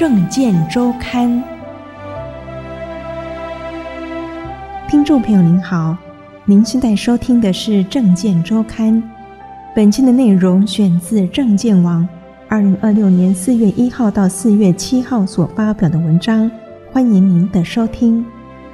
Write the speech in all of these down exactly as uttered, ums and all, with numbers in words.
政见周刊。听众朋友您好，您现在收听的是政见周刊。本期的内容选自政见网二零二六年四月一号到四月七号所发表的文章，欢迎您的收听。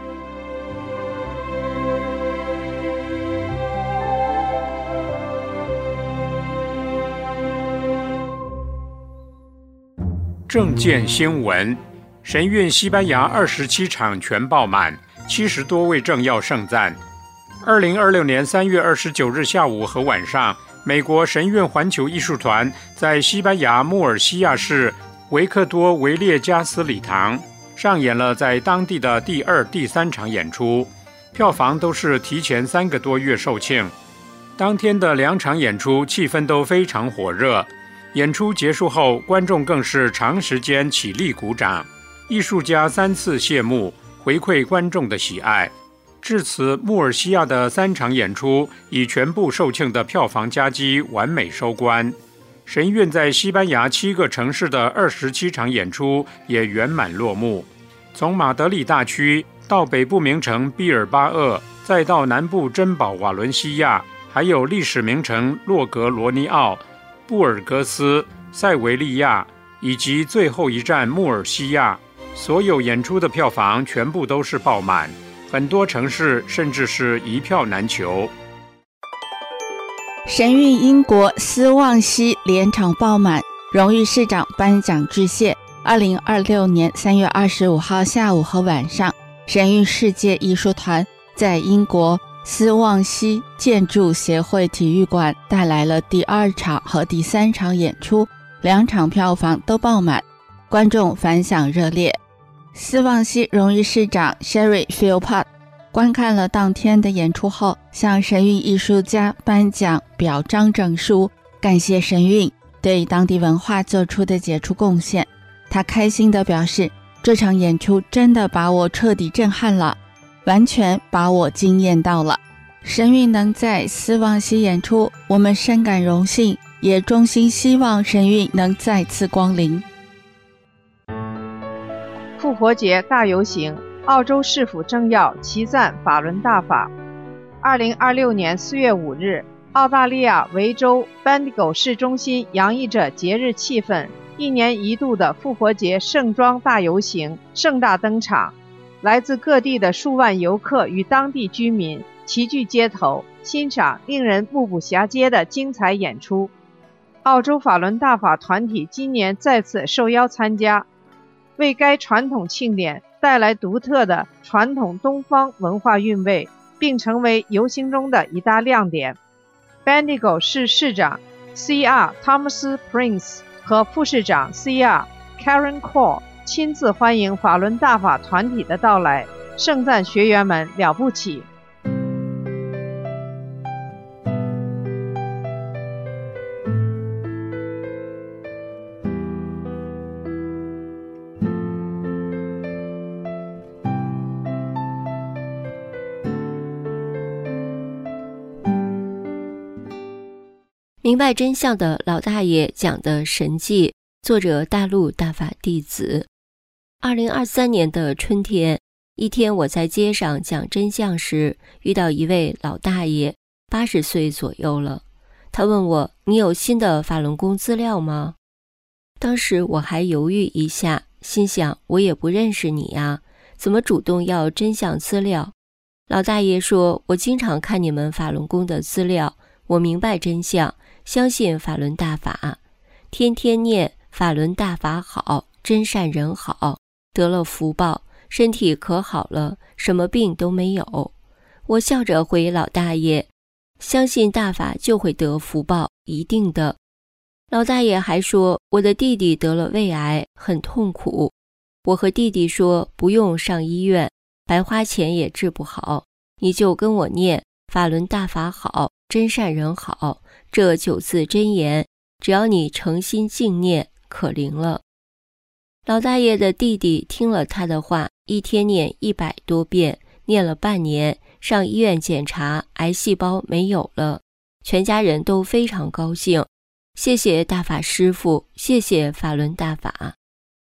政见新闻：神韵西班牙二十七场全爆满，七十多位政要盛赞。二零二六年三月二十九日下午和晚上，美国神韵环球艺术团在西班牙穆尔西亚市维克多维列加斯礼堂上演了在当地的第二、第三场演出，票房都是提前三个多月售罄。当天的两场演出气氛都非常火热。演出结束后，观众更是长时间起立鼓掌，艺术家三次谢幕，回馈观众的喜爱。至此，穆尔西亚的三场演出以全部售罄的票房佳绩完美收官。神韵在西班牙七个城市的二十七场演出也圆满落幕，从马德里大区到北部名城毕尔巴鄂，再到南部珍宝瓦伦西亚，还有历史名城洛格罗尼奥、布尔格斯、塞维利亚以及最后一站穆尔西亚，所有演出的票房全部都是爆满，很多城市甚至是一票难求。 神韵英国斯旺西连场爆满，荣誉市长颁奖致谢。二零二六年三月二十五号下午和晚上，神韵世界艺术团在英国斯旺西建筑协会体育馆带来了第二场和第三场演出，两场票房都爆满，观众反响热烈。斯旺西荣誉市长 Sherry Philpott 观看了当天的演出后，向神韵艺术家颁奖表彰证书，感谢神韵对当地文化做出的杰出贡献。他开心地表示，这场演出真的把我彻底震撼了，完全把我惊艳到了。神韵能在斯旺西演出，我们深感荣幸，也衷心希望神韵能再次光临。 复活节大游行，澳洲市府政要齐赞法伦大法。二零二六年四月五日，澳大利亚维州班迪狗市中心洋溢着节日气氛，一年一度的复活节盛装大游行盛大登场。来自各地的数万游客与当地居民齐聚街头，欣赏令人目不暇接的精彩演出。澳洲法伦大法团体今年再次受邀参加，为该传统庆典带来独特的传统东方文化韵味，并成为游行中的一大亮点。Bendigo 市市长 C R Thomas Prince 和副市长 C R Karen Cole亲自欢迎法伦大法团体的到来，盛赞学员们了不起。 明白真相的老大爷讲的神迹，作者大陆大法弟子。二零二三年的春天，一天我在街上讲真相时，遇到一位老大爷，八十岁左右了。他问我：“你有新的法轮功资料吗？”当时我还犹豫一下，心想我也不认识你呀，怎么主动要真相资料？老大爷说：“我经常看你们法轮功的资料，我明白真相，相信法轮大法，天天念法轮大法好，真善人好，得了福报，身体可好了，什么病都没有。”我笑着回老大爷：“相信大法就会得福报，一定的。”老大爷还说：“我的弟弟得了胃癌，很痛苦。”我和弟弟说：“不用上医院，白花钱也治不好，你就跟我念法轮大法好，真善人好，这九字真言，只要你诚心敬念，可灵了。”老大爷的弟弟听了他的话，一天念一百多遍，念了半年，上医院检查，癌细胞没有了，全家人都非常高兴。谢谢大法师父，谢谢法轮大法。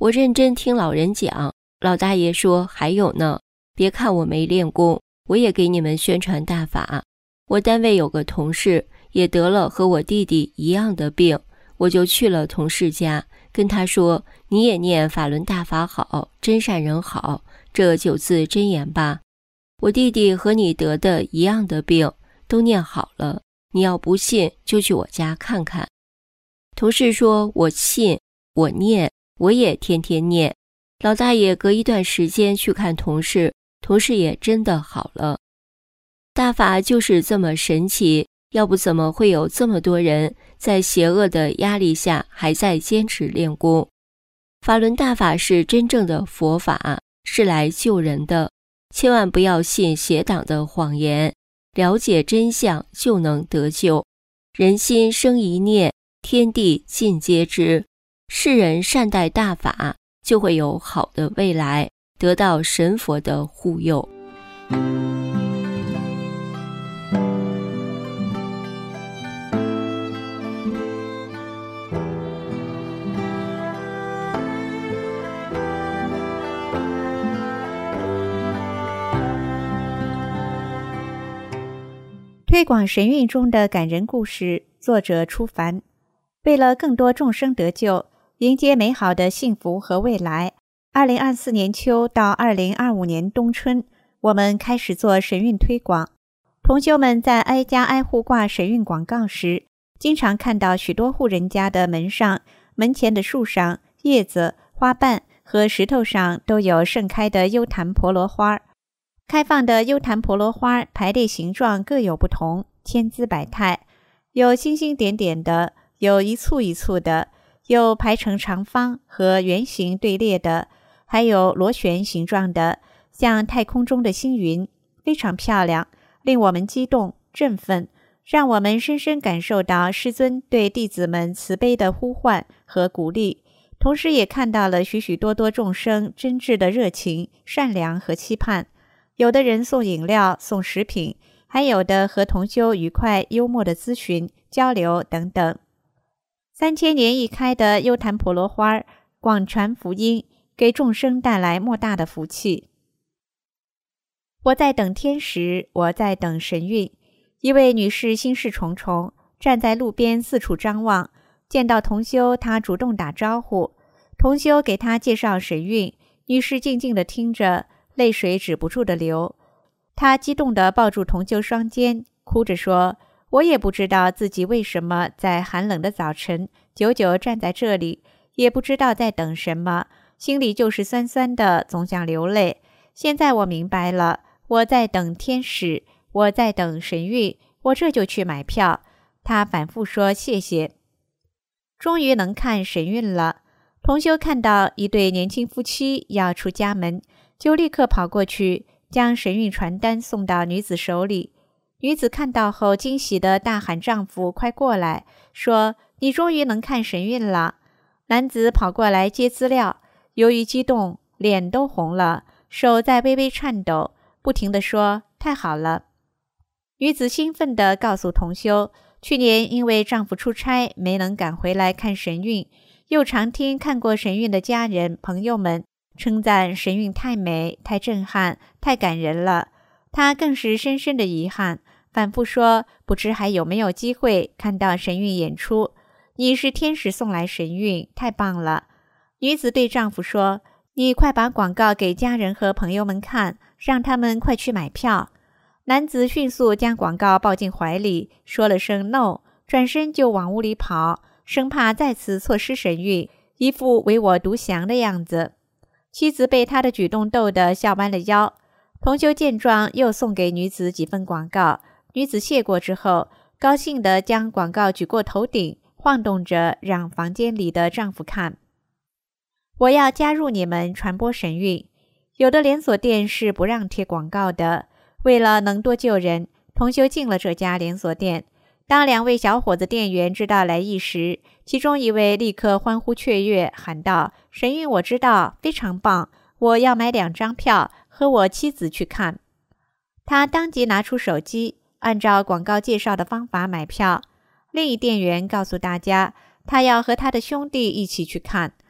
我认真听老人讲，老大爷说还有呢，别看我没练功，我也给你们宣传大法。我单位有个同事也得了和我弟弟一样的病，我就去了同事家，跟他说，你也念法轮大法好，真善人好，这九字真言吧。我弟弟和你得的一样的病，都念好了，你要不信就去我家看看。同事说，我信，我念，我也天天念。老大爷隔一段时间去看同事，同事也真的好了。大法就是这么神奇，要不怎么会有这么多人在邪恶的压力下还在坚持练功。法轮大法是真正的佛法，是来救人的，千万不要信邪党的谎言，了解真相就能得救。人心生一念，天地尽皆知。世人善待大法，就会有好的未来，得到神佛的护佑。 推广神韵中的感人故事，作者初凡。为了更多众生得救，迎接美好的幸福和未来，二零二四年秋到二零二五年冬春，我们开始做神韵推广。同修们在挨家挨户挂神韵广告时，经常看到许多户人家的门上、门前的树上、叶子、花瓣和石头上都有盛开的幽檀婆罗花。开放的幽檀婆罗花排列形状各有不同，千姿百态，有星星点点的，有一簇一簇的，有排成长方和圆形队列的，还有螺旋形状的，像太空中的星云，非常漂亮，令我们激动振奋，让我们深深感受到师尊对弟子们慈悲的呼唤和鼓励，同时也看到了许许多多众生真挚的热情、善良和期盼。有的人送饮料、送食品，还有的和同修愉快幽默的咨询、交流等等。三千年一开的幽檀婆罗花，广传福音，给众生带来莫大的福气。我在等天使，我在等神韵。一位女士心事重重，站在路边四处张望，见到同修，她主动打招呼。同修给她介绍神韵，女士静静地听着，泪水止不住地流。她激动地抱住同修双肩，哭着说，我也不知道自己为什么在寒冷的早晨久久站在这里，也不知道在等什么，心里就是酸酸的，总想流泪。现在我明白了，我在等天使，我在等神韵，我这就去买票。她反复说谢谢。终于能看神韵了。同修看到一对年轻夫妻要出家门，就立刻跑过去，将神韵传单送到女子手里。女子看到后惊喜地大喊丈夫快过来，说你终于能看神韵了。男子跑过来接资料，由于激动，脸都红了，手在微微颤抖，不停地说太好了。女子兴奋地告诉同修，去年因为丈夫出差没能赶回来看神韵，又常听看过神韵的家人朋友们称赞神韵太美、太震撼、太感人了。她更是深深的遗憾，反复说不知还有没有机会看到神韵演出。你是天使送来神韵，太棒了。女子对丈夫说，你快把广告给家人和朋友们看，让他们快去买票。男子迅速将广告抱进怀里，说了声 no， 转身就往屋里跑，生怕再次错失神韵，一副唯我独享的样子。妻子被他的举动逗得笑弯了腰。同修见状，又送给女子几份广告。女子谢过之后，高兴地将广告举过头顶，晃动着让房间里的丈夫看。我要加入你们传播神韵。有的连锁店是不让贴广告的，为了能多救人，同修进了这家连锁店。当两位小伙子店员知道来意时，其中一位立刻欢呼雀跃，喊道，神韵我知道，非常棒，我要买两张票，和我妻子去看。他当即拿出手机，按照广告介绍的方法买票。另一店员告诉大家，他要和他的兄弟一起去看。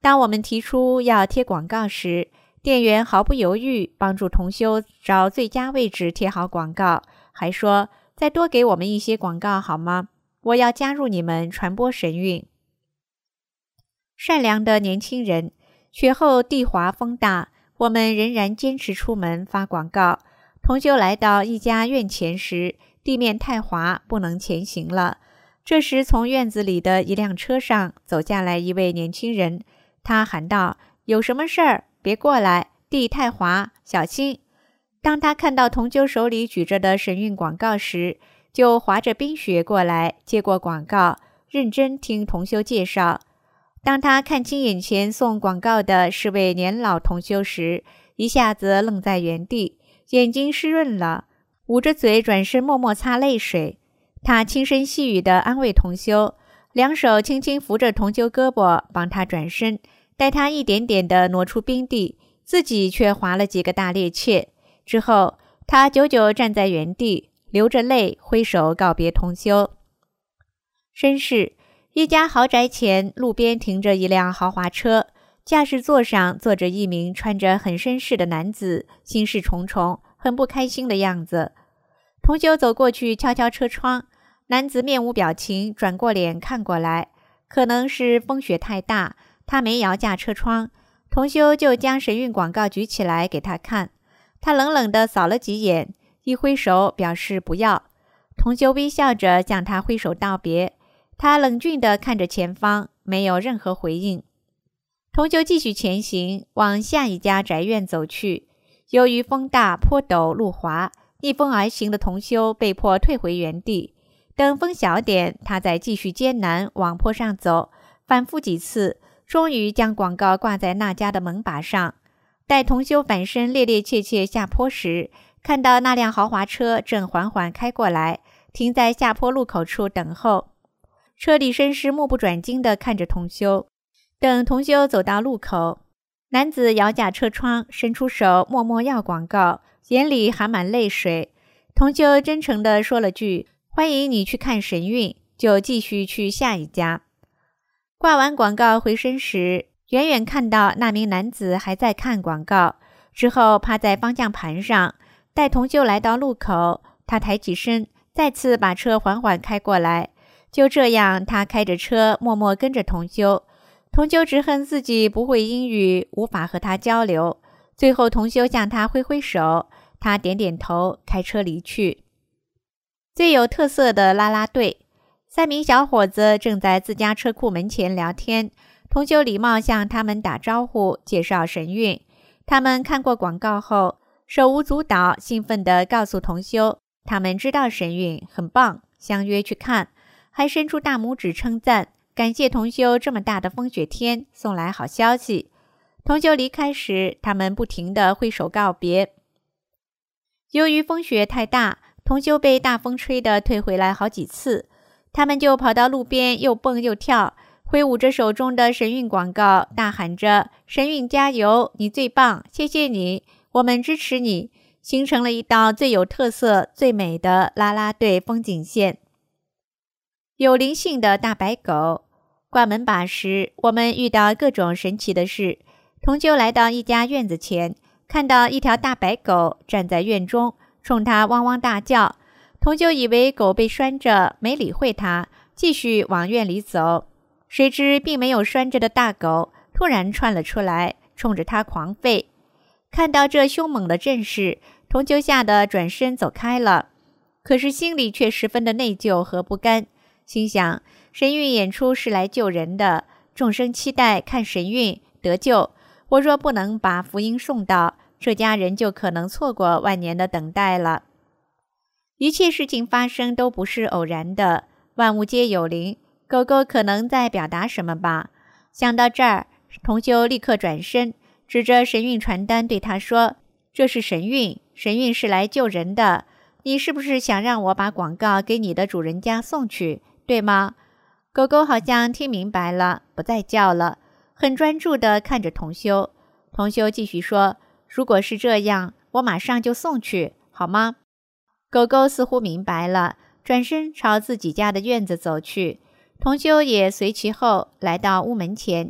当我们提出要贴广告时，店员毫不犹豫帮助同修找最佳位置贴好广告，还说再多给我们一些广告好吗？我要加入你们传播神韵。善良的年轻人，雪后地滑风大，我们仍然坚持出门发广告。同修来到一家院前时，地面太滑，不能前行了。这时从院子里的一辆车上走下来一位年轻人，他喊道：有什么事儿？别过来，地太滑，小心。当他看到同修手里举着的神韵广告时，就滑着冰雪过来，接过广告，认真听同修介绍。当他看清眼前送广告的是位年老同修时，一下子愣在原地，眼睛湿润了，捂着嘴转身默默擦泪水。他轻声细语地安慰同修，两手轻轻扶着同修胳膊，帮他转身，带他一点点地挪出冰地，自己却滑了几个大趔趄。之后他久久站在原地，流着泪挥手告别同修。绅士，一家豪宅前路边停着一辆豪华车，驾驶座上坐着一名穿着很绅士的男子，心事重重，很不开心的样子。同修走过去敲敲车窗，男子面无表情，转过脸看过来。可能是风雪太大，他没摇下车窗，同修就将神韵广告举起来给他看。他冷冷地扫了几眼，一挥手表示不要。同修微笑着向他挥手道别，他冷峻地看着前方，没有任何回应。同修继续前行，往下一家宅院走去。由于风大坡陡路滑，逆风而行的同修被迫退回原地。等风小点，他再继续艰难往坡上走，反复几次，终于将广告挂在那家的门把上。待同修反身趔趔趄趄下坡时，看到那辆豪华车正缓缓开过来，停在下坡路口处等候。车里绅士目不转睛地看着同修。等同修走到路口，男子摇下车窗，伸出手默默要广告，眼里含满泪水。同修真诚地说了句欢迎你去看神韵，就继续去下一家。挂完广告回身时，远远看到那名男子还在看广告，之后趴在方向盘上。待同修来到路口，他抬起身，再次把车缓缓开过来。就这样，他开着车默默跟着同修。同修只恨自己不会英语，无法和他交流。最后同修向他挥挥手，他点点头，开车离去。最有特色的啦啦队，三名小伙子正在自家车库门前聊天。同修礼貌向他们打招呼，介绍神韵。他们看过广告后，手舞足蹈，兴奋地告诉同修，他们知道神韵很棒，相约去看，还伸出大拇指称赞，感谢同修这么大的风雪天送来好消息。同修离开时，他们不停地挥手告别。由于风雪太大，同修被大风吹得退回来好几次，他们就跑到路边又蹦又跳，挥舞着手中的神韵广告，大喊着神韵加油，你最棒，谢谢你，我们支持你，形成了一道最有特色最美的啦啦队风景线。有灵性的大白狗。挂门把时，我们遇到各种神奇的事。同修来到一家院子前，看到一条大白狗站在院中，冲他汪汪大叫。同修以为狗被拴着，没理会他，继续往院里走。谁知并没有拴着的大狗突然窜了出来，冲着他狂吠。看到这凶猛的阵势，同修吓得转身走开了，可是心里却十分的内疚和不甘，心想神韵演出是来救人的，众生期待看神韵得救，我若不能把福音送到，这家人就可能错过万年的等待了。一切事情发生都不是偶然的，万物皆有灵，狗狗可能在表达什么吧。想到这儿，同修立刻转身，指着神韵传单对他说，这是神韵，神韵是来救人的，你是不是想让我把广告给你的主人家送去，对吗？狗狗好像听明白了，不再叫了，很专注地看着同修。同修继续说，如果是这样，我马上就送去，好吗？狗狗似乎明白了，转身朝自己家的院子走去。同修也随其后来到屋门前，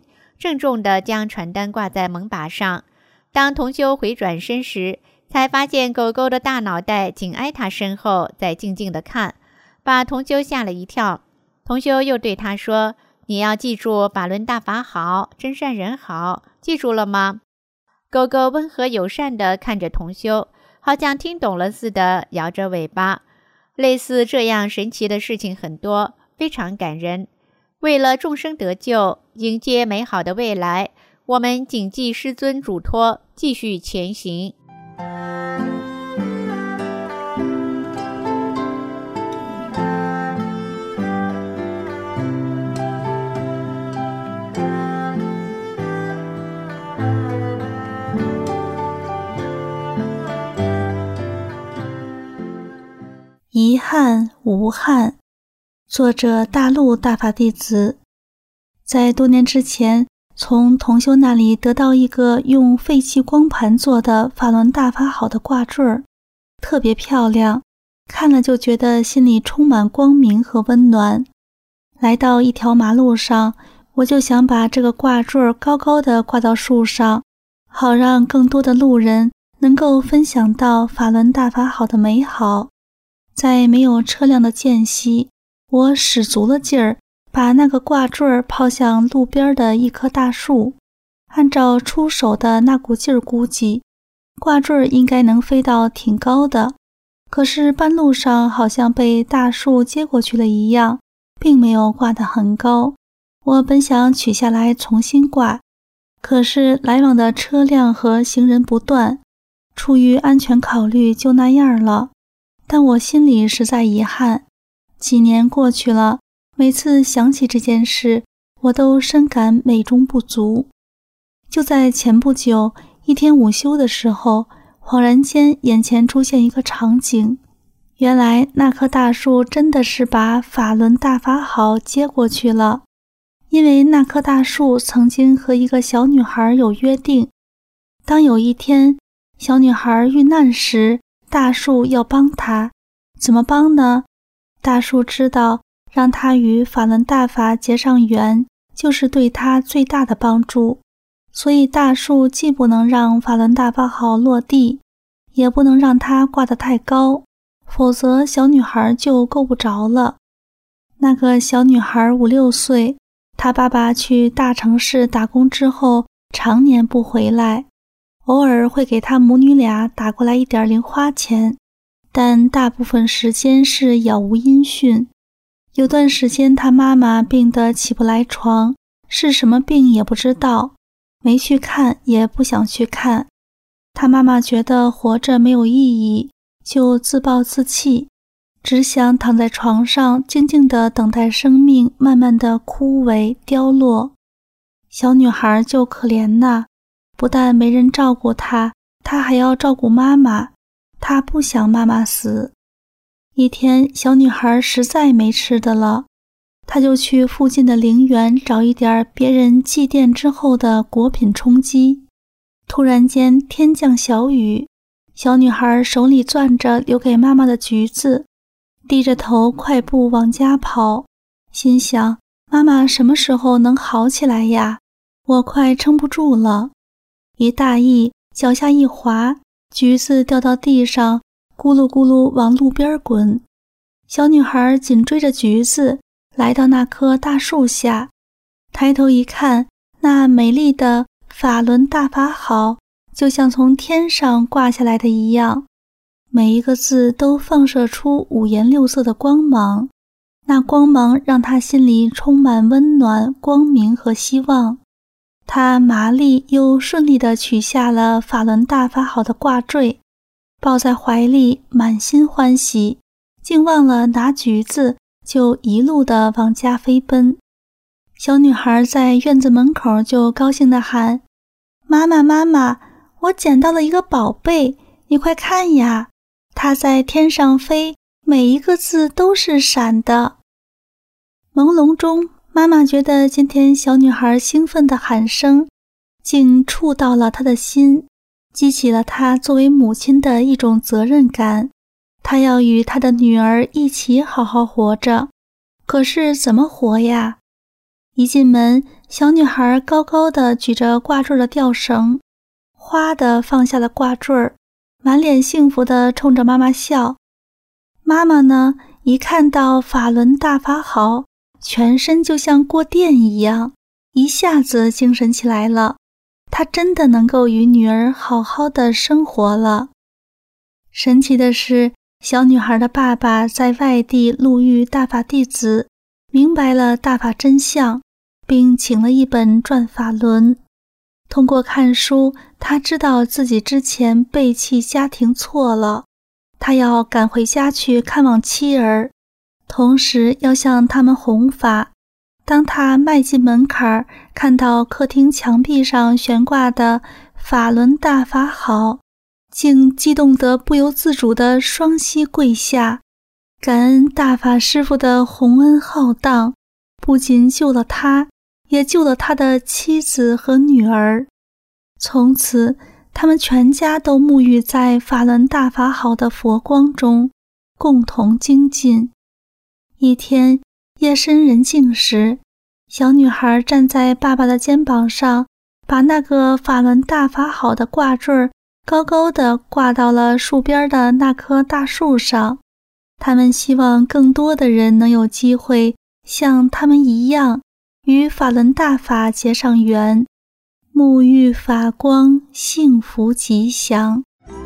郑重地将传单挂在门把上。当同修回转身时，才发现狗狗的大脑袋紧挨他身后，在静静地看，把同修吓了一跳。同修又对他说：“你要记住法轮大法好，真善人好，记住了吗？”狗狗温和友善地看着同修，好像听懂了似的，摇着尾巴。类似这样神奇的事情很多，非常感人。为了众生得救，迎接美好的未来，我们谨记师尊嘱托，继续前行。 遗憾无憾，作者大陆大法弟子。在多年之前，从同修那里得到一个用废弃光盘做的法轮大法好的挂坠儿，特别漂亮，看了就觉得心里充满光明和温暖。来到一条马路上，我就想把这个挂坠儿高高的挂到树上，好让更多的路人能够分享到法轮大法好的美好。在没有车辆的间隙，我使足了劲儿，把那个挂坠儿抛向路边的一棵大树。按照出手的那股劲儿估计，挂坠儿应该能飞到挺高的，可是半路上好像被大树接过去了一样，并没有挂得很高。我本想取下来重新挂，可是来往的车辆和行人不断，出于安全考虑就那样了。但我心里实在遗憾，几年过去了，每次想起这件事，我都深感美中不足。就在前不久，一天午休的时候，恍然间眼前出现一个场景，原来那棵大树真的是把法轮大法好接过去了。因为那棵大树曾经和一个小女孩有约定，当有一天小女孩遇难时，大树要帮她。怎么帮呢？大树知道让她与法轮大法结上缘，就是对她最大的帮助。所以大树既不能让法轮大法好落地，也不能让它挂得太高，否则小女孩就够不着了。那个小女孩五六岁，她爸爸去大城市打工之后，常年不回来，偶尔会给她母女俩打过来一点零花钱，但大部分时间是杳无音讯。有段时间她妈妈病得起不来床，是什么病也不知道，没去看也不想去看。她妈妈觉得活着没有意义，就自暴自弃，只想躺在床上静静地等待生命慢慢地枯萎凋落。小女孩就可怜呐，不但没人照顾她，她还要照顾妈妈，她不想妈妈死。一天，小女孩实在没吃的了，她就去附近的陵园找一点别人祭奠之后的果品充饥。突然间天降小雨，小女孩手里攥着留给妈妈的橘子，低着头快步往家跑，心想妈妈什么时候能好起来呀？我快撑不住了。一大意，脚下一滑，橘子掉到地上，咕噜咕噜往路边滚。小女孩紧追着橘子来到那棵大树下，抬头一看，那美丽的法轮大法好就像从天上挂下来的一样，每一个字都放射出五颜六色的光芒，那光芒让她心里充满温暖、光明和希望。她麻利又顺利地取下了法轮大法好的挂坠，抱在怀里，满心欢喜，竟忘了拿橘子，就一路地往家飞奔。小女孩在院子门口就高兴地喊：妈妈妈妈，我捡到了一个宝贝，你快看呀，它在天上飞，每一个字都是闪的。朦胧中，妈妈觉得今天小女孩兴奋的喊声竟触到了她的心，激起了她作为母亲的一种责任感。她要与她的女儿一起好好活着，可是怎么活呀？ 一进门，小女孩高高的举着挂坠的吊绳，哗地放下了挂坠，满脸幸福地冲着妈妈笑。妈妈呢，一看到法轮大法好，全身就像过电一样，一下子精神起来了。她真的能够与女儿好好的生活了。神奇的是，小女孩的爸爸在外地路遇大法弟子，明白了大法真相，并请了一本转法轮。通过看书，他知道自己之前背弃家庭错了，他要赶回家去看望妻儿，同时要向他们弘法。当他迈进门槛，看到客厅墙壁上悬挂的法轮大法好，竟激动得不由自主地双膝跪下，感恩大法师父的洪恩浩荡，不仅救了他，也救了他的妻子和女儿。从此，他们全家都沐浴在法轮大法好的佛光中，共同精进。一天，夜深人静时，小女孩站在爸爸的肩膀上，把那个法轮大法好的挂坠高高地挂到了树边的那棵大树上。他们希望更多的人能有机会像他们一样，与法轮大法结上缘，沐浴法光，幸福吉祥。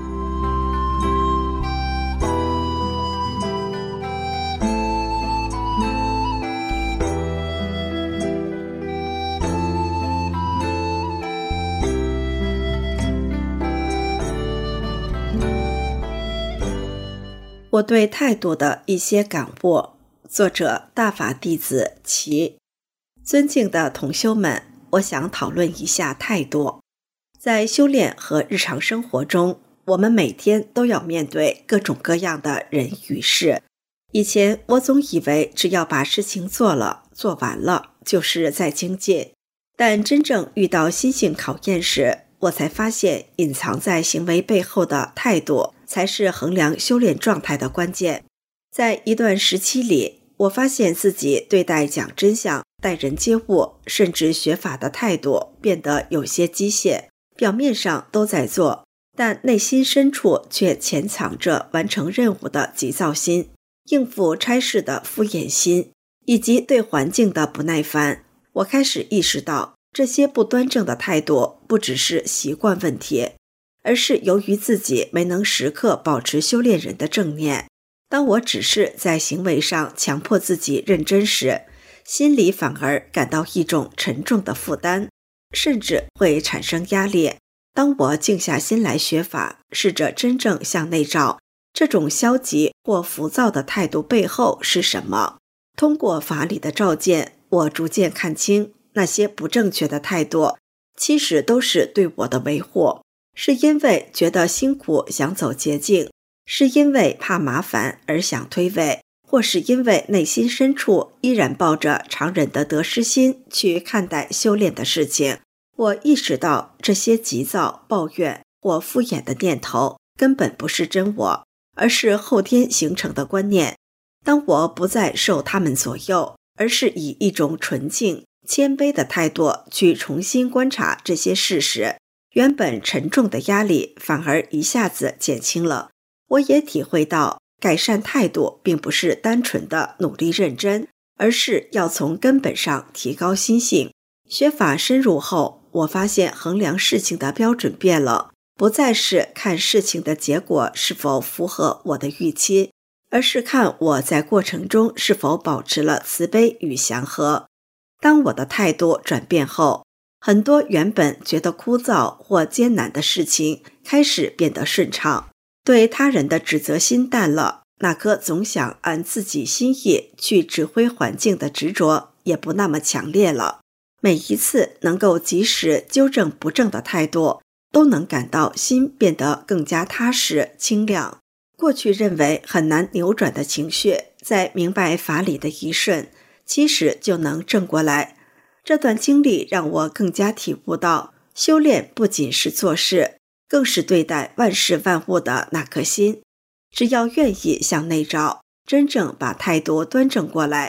我对态度的一些感悟，作者大法弟子齐。尊敬的同修们，我想讨论一下态度。在修炼和日常生活中，我们每天都要面对各种各样的人与事。以前我总以为只要把事情做了，做完了，就是在精进。但真正遇到心性考验时，我才发现隐藏在行为背后的态度才是衡量修炼状态的关键。在一段时期里，我发现自己对待讲真相、待人接物，甚至学法的态度变得有些机械，表面上都在做，但内心深处却潜藏着完成任务的急躁心、应付差事的敷衍心，以及对环境的不耐烦。我开始意识到，这些不端正的态度不只是习惯问题，而是由于自己没能时刻保持修炼人的正念。当我只是在行为上强迫自己认真时，心里反而感到一种沉重的负担，甚至会产生压力。当我静下心来学法，试着真正向内照，这种消极或浮躁的态度背后是什么？通过法理的照见，我逐渐看清，那些不正确的态度其实都是对我的维护，是因为觉得辛苦想走捷径，是因为怕麻烦而想推诿，或是因为内心深处依然抱着常人的得失心去看待修炼的事情。我意识到这些急躁、抱怨或敷衍的念头根本不是真我，而是后天形成的观念。当我不再受他们左右，而是以一种纯净、谦卑的态度去重新观察这些事实，原本沉重的压力反而一下子减轻了。我也体会到，改善态度并不是单纯的努力认真，而是要从根本上提高心性。学法深入后，我发现衡量事情的标准变了，不再是看事情的结果是否符合我的预期，而是看我在过程中是否保持了慈悲与祥和。当我的态度转变后，很多原本觉得枯燥或艰难的事情开始变得顺畅，对他人的指责心淡了，那颗总想按自己心意去指挥环境的执着也不那么强烈了。每一次能够及时纠正不正的态度，都能感到心变得更加踏实清亮。过去认为很难扭转的情绪，在明白法理的一瞬，其实就能正过来。这段经历让我更加体悟到，修炼不仅是做事，更是对待万事万物的那颗心。只要愿意向内照，真正把态度端正过来，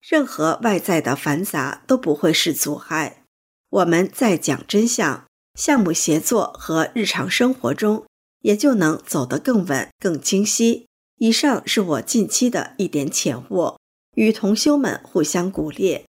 任何外在的繁杂都不会是阻碍。我们在讲真相、项目协作和日常生活中，也就能走得更稳、更清晰。以上是我近期的一点浅悟，与同修们互相鼓励。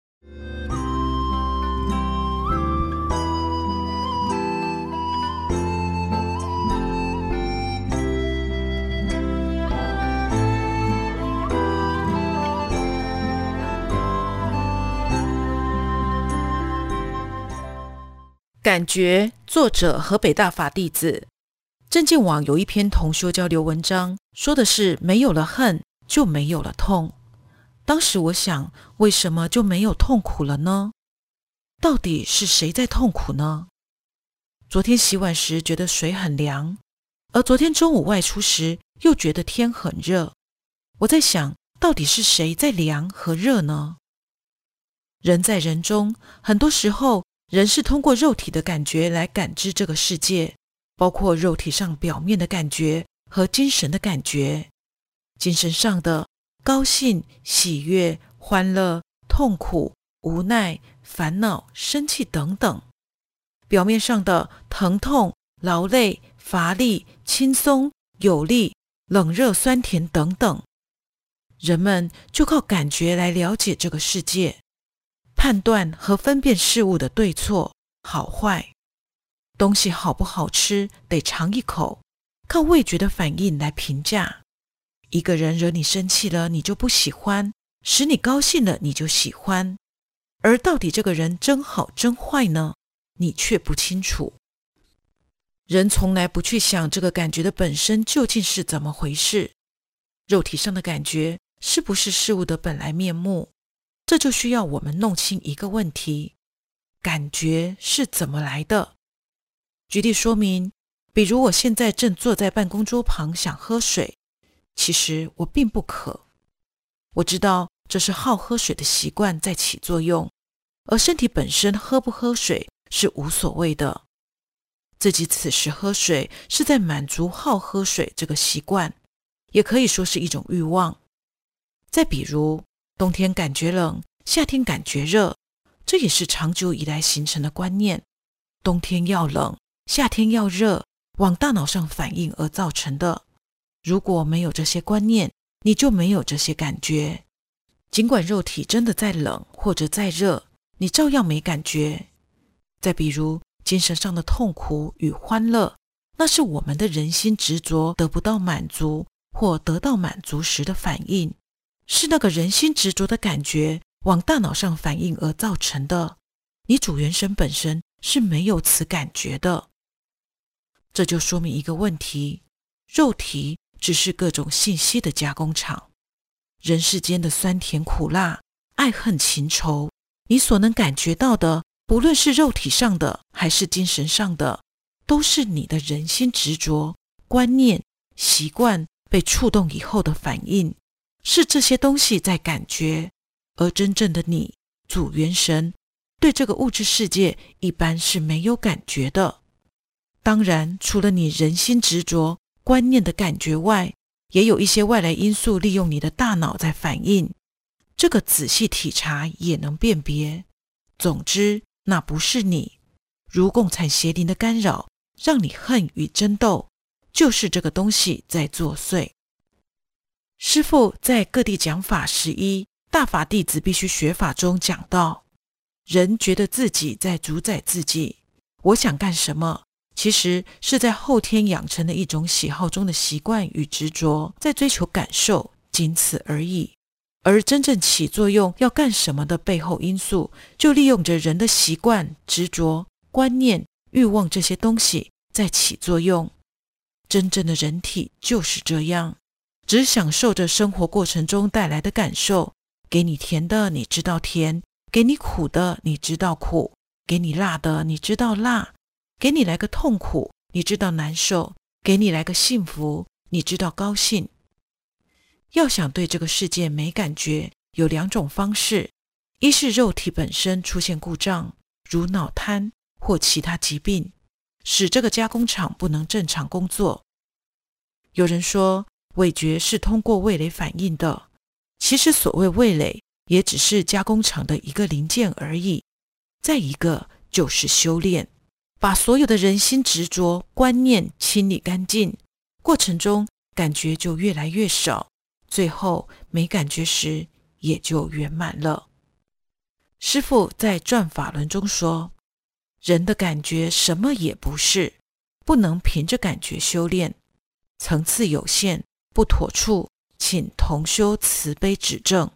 感觉，作者河北大法弟子。正见网有一篇同修交流文章，说的是没有了恨就没有了痛。当时我想，为什么就没有痛苦了呢？到底是谁在痛苦呢？昨天洗碗时觉得水很凉，而昨天中午外出时又觉得天很热。我在想，到底是谁在凉和热呢？人在人中，很多时候人是通过肉体的感觉来感知这个世界，包括肉体上表面的感觉和精神的感觉。精神上的高兴、喜悦、欢乐、痛苦、无奈、烦恼、生气等等；表面上的疼痛、劳累、乏力、轻松、有力、冷热、酸甜等等。人们就靠感觉来了解这个世界，判断和分辨事物的对错、好坏。东西好不好吃，得尝一口，靠味觉的反应来评价。一个人惹你生气了，你就不喜欢；使你高兴了，你就喜欢。而到底这个人真好真坏呢？你却不清楚。人从来不去想这个感觉的本身究竟是怎么回事，肉体上的感觉是不是事物的本来面目？这就需要我们弄清一个问题：感觉是怎么来的？举例说明，比如我现在正坐在办公桌旁想喝水，其实我并不渴。我知道这是好喝水的习惯在起作用，而身体本身喝不喝水是无所谓的。自己此时喝水是在满足好喝水这个习惯，也可以说是一种欲望。再比如，冬天感觉冷，夏天感觉热，这也是长久以来形成的观念。冬天要冷，夏天要热，往大脑上反应而造成的。如果没有这些观念，你就没有这些感觉。尽管肉体真的再冷或者再热，你照样没感觉。再比如，精神上的痛苦与欢乐，那是我们的人心执着得不到满足或得到满足时的反应，是那个人心执着的感觉往大脑上反应而造成的。你主元神本身是没有此感觉的。这就说明一个问题：肉体只是各种信息的加工厂。人世间的酸甜苦辣、爱恨情仇，你所能感觉到的，不论是肉体上的还是精神上的，都是你的人心执着、观念、习惯被触动以后的反应，是这些东西在感觉。而真正的你，主元神，对这个物质世界一般是没有感觉的。当然，除了你人心执着、观念的感觉外，也有一些外来因素利用你的大脑在反应，这个仔细体察也能辨别。总之，那不是你。如共产邪灵的干扰，让你恨与争斗，就是这个东西在作祟。师父在各地讲法十一大法弟子必须学法中讲到，人觉得自己在主宰自己，我想干什么，其实是在后天养成的一种喜好中的习惯与执着，在追求感受，仅此而已。而真正起作用要干什么的背后因素，就利用着人的习惯、执着、观念、欲望这些东西在起作用。真正的人体就是这样，只享受着生活过程中带来的感受，给你甜的你知道甜，给你苦的你知道苦，给你辣的你知道辣，给你来个痛苦你知道难受，给你来个幸福你知道高兴。要想对这个世界没感觉，有两种方式：一是肉体本身出现故障，如脑瘫或其他疾病，使这个加工厂不能正常工作。有人说味觉是通过味蕾反应的，其实所谓味蕾也只是加工厂的一个零件而已。再一个就是修炼，把所有的人心执着观念清理干净，过程中感觉就越来越少，最后没感觉时也就圆满了。师父在转法轮中说，人的感觉什么也不是，不能凭着感觉修炼，层次有限，不妥处，请同修慈悲指正。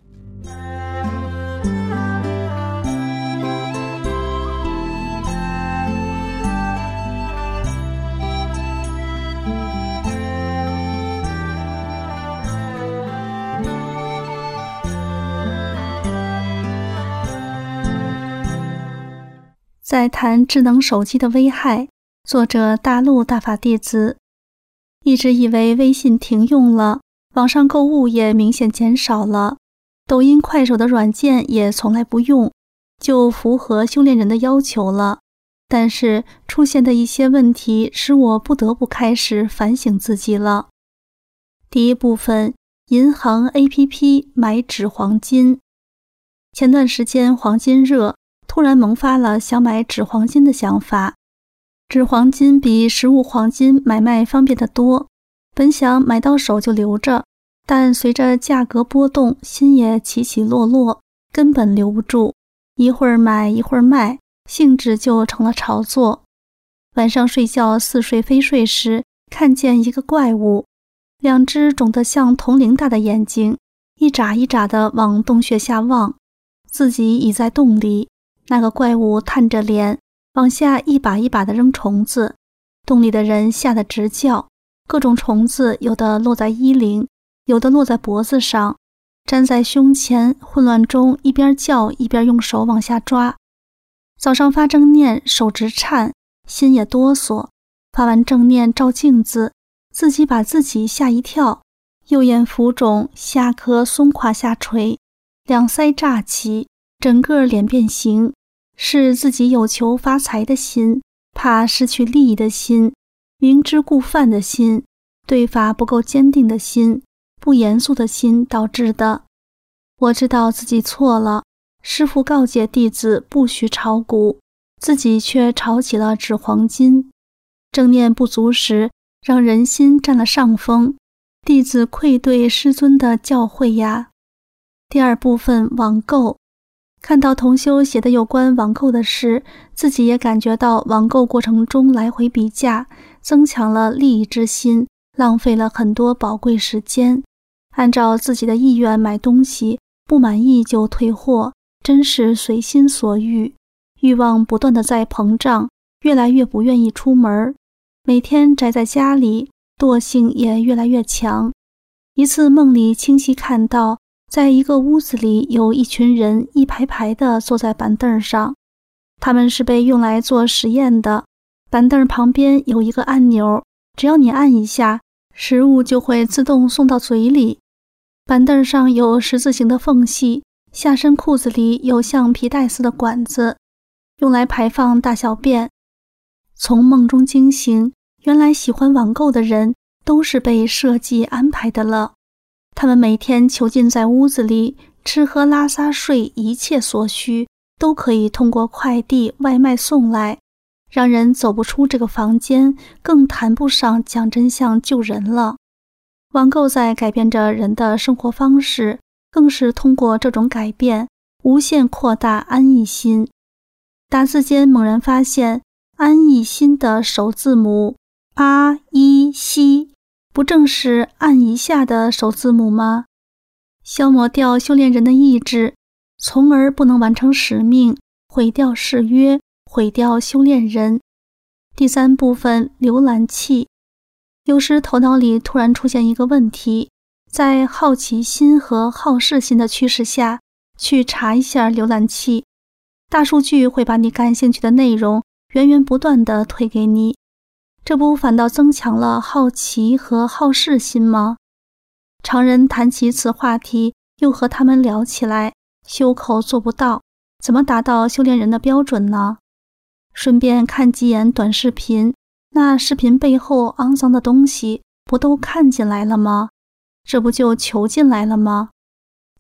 在谈智能手机的危害，作者大陆大法弟子。一直以为微信停用了，网上购物也明显减少了，抖音快手的软件也从来不用，就符合修炼人的要求了。但是出现的一些问题使我不得不开始反省自己了。第一部分，银行 A P P 买纸黄金。前段时间黄金热，突然萌发了想买纸黄金的想法。纸黄金比实物黄金买卖方便得多，本想买到手就留着，但随着价格波动，心也起起落落，根本留不住，一会儿买一会儿卖，性质就成了炒作。晚上睡觉似睡非睡时，看见一个怪物，两只肿得像铜铃大的眼睛，一眨一眨地往洞穴下望，自己已在洞里。那个怪物探着脸，往下一把一把地扔虫子，洞里的人吓得直叫。各种虫子有的落在衣领，有的落在脖子上，粘在胸前，混乱中一边叫一边用手往下抓。早上发正念，手直颤，心也哆嗦。发完正念照镜子，自己把自己吓一跳，右眼浮肿，下颌松垮下垂，两腮炸起，整个脸变形，是自己有求发财的心，怕失去利益的心，明知故犯的心，对法不够坚定的心，不严肃的心导致的。我知道自己错了，师父告诫弟子不许炒股，自己却炒起了纸黄金。正念不足时，让人心占了上风，弟子愧对师尊的教诲呀。第二部分，网购。看到同修写的有关网购的事，自己也感觉到网购过程中来回比价，增强了利益之心，浪费了很多宝贵时间。按照自己的意愿买东西，不满意就退货，真是随心所欲。欲望不断地在膨胀，越来越不愿意出门，每天宅在家里，惰性也越来越强。一次梦里清晰看到，在一个屋子里有一群人一排排地坐在板凳上，他们是被用来做实验的。板凳旁边有一个按钮，只要你按一下，食物就会自动送到嘴里。板凳上有十字形的缝隙，下身裤子里有像皮带似的管子，用来排放大小便。从梦中惊醒，原来喜欢网购的人都是被设计安排的了。他们每天囚禁在屋子里，吃喝拉撒睡一切所需都可以通过快递外卖送来，让人走不出这个房间，更谈不上讲真相救人了。网购在改变着人的生活方式，更是通过这种改变无限扩大安逸心。打字间猛然发现，安逸心的首字母啊一西不正是按一下的首字母吗？消磨掉修炼人的意志，从而不能完成使命，毁掉誓约，毁掉修炼人。第三部分，浏览器。有时头脑里突然出现一个问题，在好奇心和好事心的驱使下，去查一下浏览器，大数据会把你感兴趣的内容源源不断地推给你，这不反倒增强了好奇和好事心吗？常人谈起此话题，又和他们聊起来，修口做不到，怎么达到修炼人的标准呢？顺便看几眼短视频，那视频背后肮脏的东西不都看进来了吗？这不就囚进来了吗？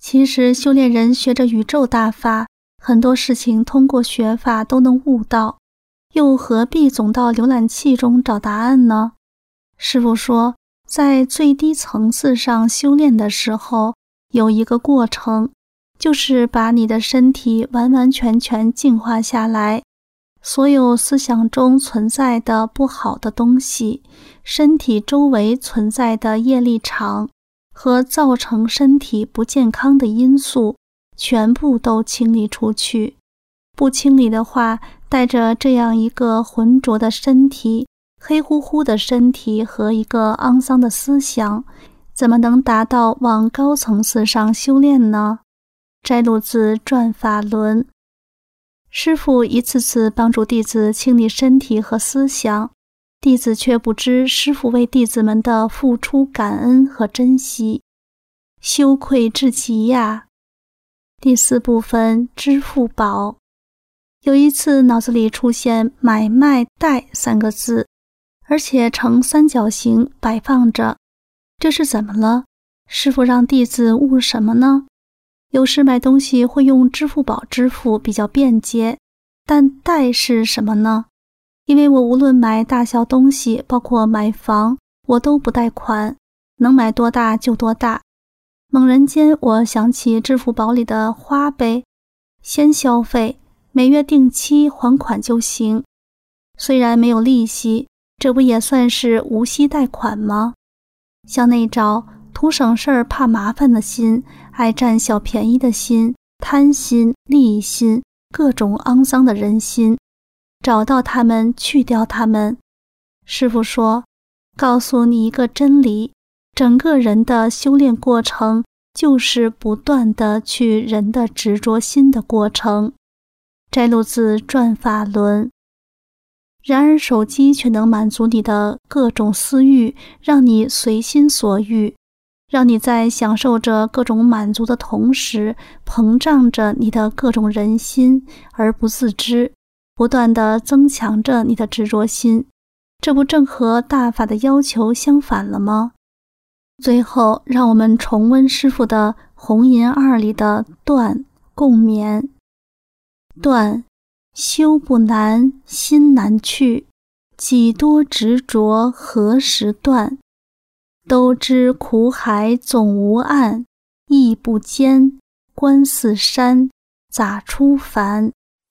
其实修炼人学着宇宙大法，很多事情通过学法都能悟到，又何必总到浏览器中找答案呢？师父说，在最低层次上修炼的时候，有一个过程，就是把你的身体完完全全净化下来，所有思想中存在的不好的东西，身体周围存在的业力场和造成身体不健康的因素，全部都清理出去。不清理的话，带着这样一个浑浊的身体，黑乎乎的身体和一个肮脏的思想，怎么能达到往高层次上修炼呢？摘录自《转法轮》。师父一次次帮助弟子清理身体和思想，弟子却不知师父为弟子们的付出感恩和珍惜，羞愧至极呀。第四部分，支付宝。有一次脑子里出现买卖贷三个字，而且呈三角形摆放着，这是怎么了？师父让弟子悟什么呢？有时买东西会用支付宝支付比较便捷，但贷是什么呢？因为我无论买大小东西，包括买房，我都不贷款，能买多大就多大。猛然间我想起支付宝里的花呗，先消费，每月定期还款就行，虽然没有利息，这不也算是无息贷款吗？像那招图省事儿怕麻烦的心，爱占小便宜的心，贪心、利心，各种肮脏的人心，找到他们，去掉他们。师父说，告诉你一个真理，整个人的修炼过程就是不断的去人的执着心的过程。摘录自《转法轮》。然而手机却能满足你的各种私欲，让你随心所欲，让你在享受着各种满足的同时，膨胀着你的各种人心而不自知，不断地增强着你的执着心，这不正和大法的要求相反了吗？最后让我们重温师父的红银二里的断共勉。断，修不难，心难去，几多执着何时断？都知苦海总无岸，意不坚，观似山，咋出凡？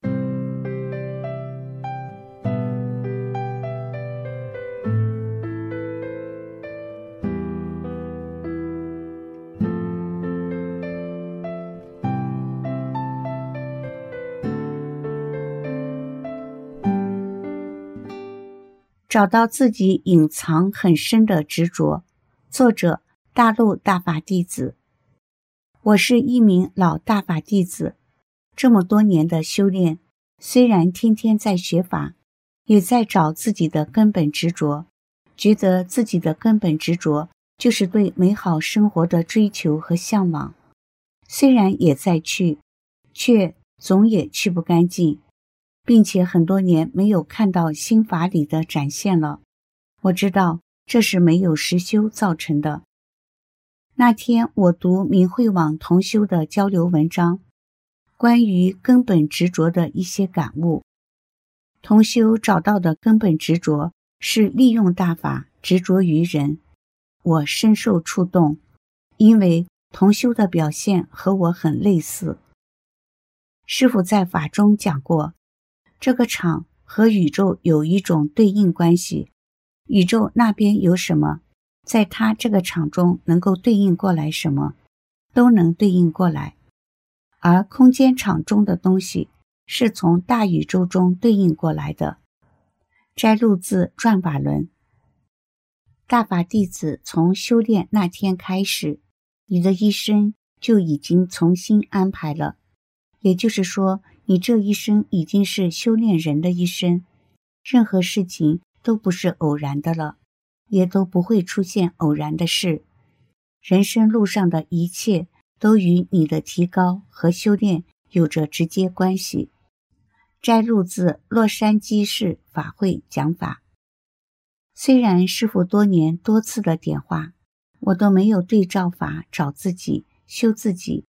找到自己隐藏很深的执着。作者：大陆大法弟子。我是一名老大法弟子，这么多年的修炼，虽然天天在学法，也在找自己的根本执着，觉得自己的根本执着就是对美好生活的追求和向往。虽然也在去，却总也去不干净，并且很多年没有看到心法里的展现了。我知道这是没有实修造成的。那天我读明慧网同修的交流文章，关于根本执着的一些感悟。同修找到的根本执着是利用大法执着于人，我深受触动，因为同修的表现和我很类似。师父在法中讲过，这个场和宇宙有一种对应关系，宇宙那边有什么，在它这个场中能够对应过来什么，都能对应过来。而空间场中的东西是从大宇宙中对应过来的。摘录自《转法轮》。大法弟子从修炼那天开始，你的一生就已经重新安排了，也就是说，你这一生已经是修炼人的一生，任何事情都不是偶然的了，也都不会出现偶然的事。人生路上的一切都与你的提高和修炼有着直接关系。摘录自洛杉矶市法会讲法。虽然师父多年多次的点化，我都没有对照法找自己修自己，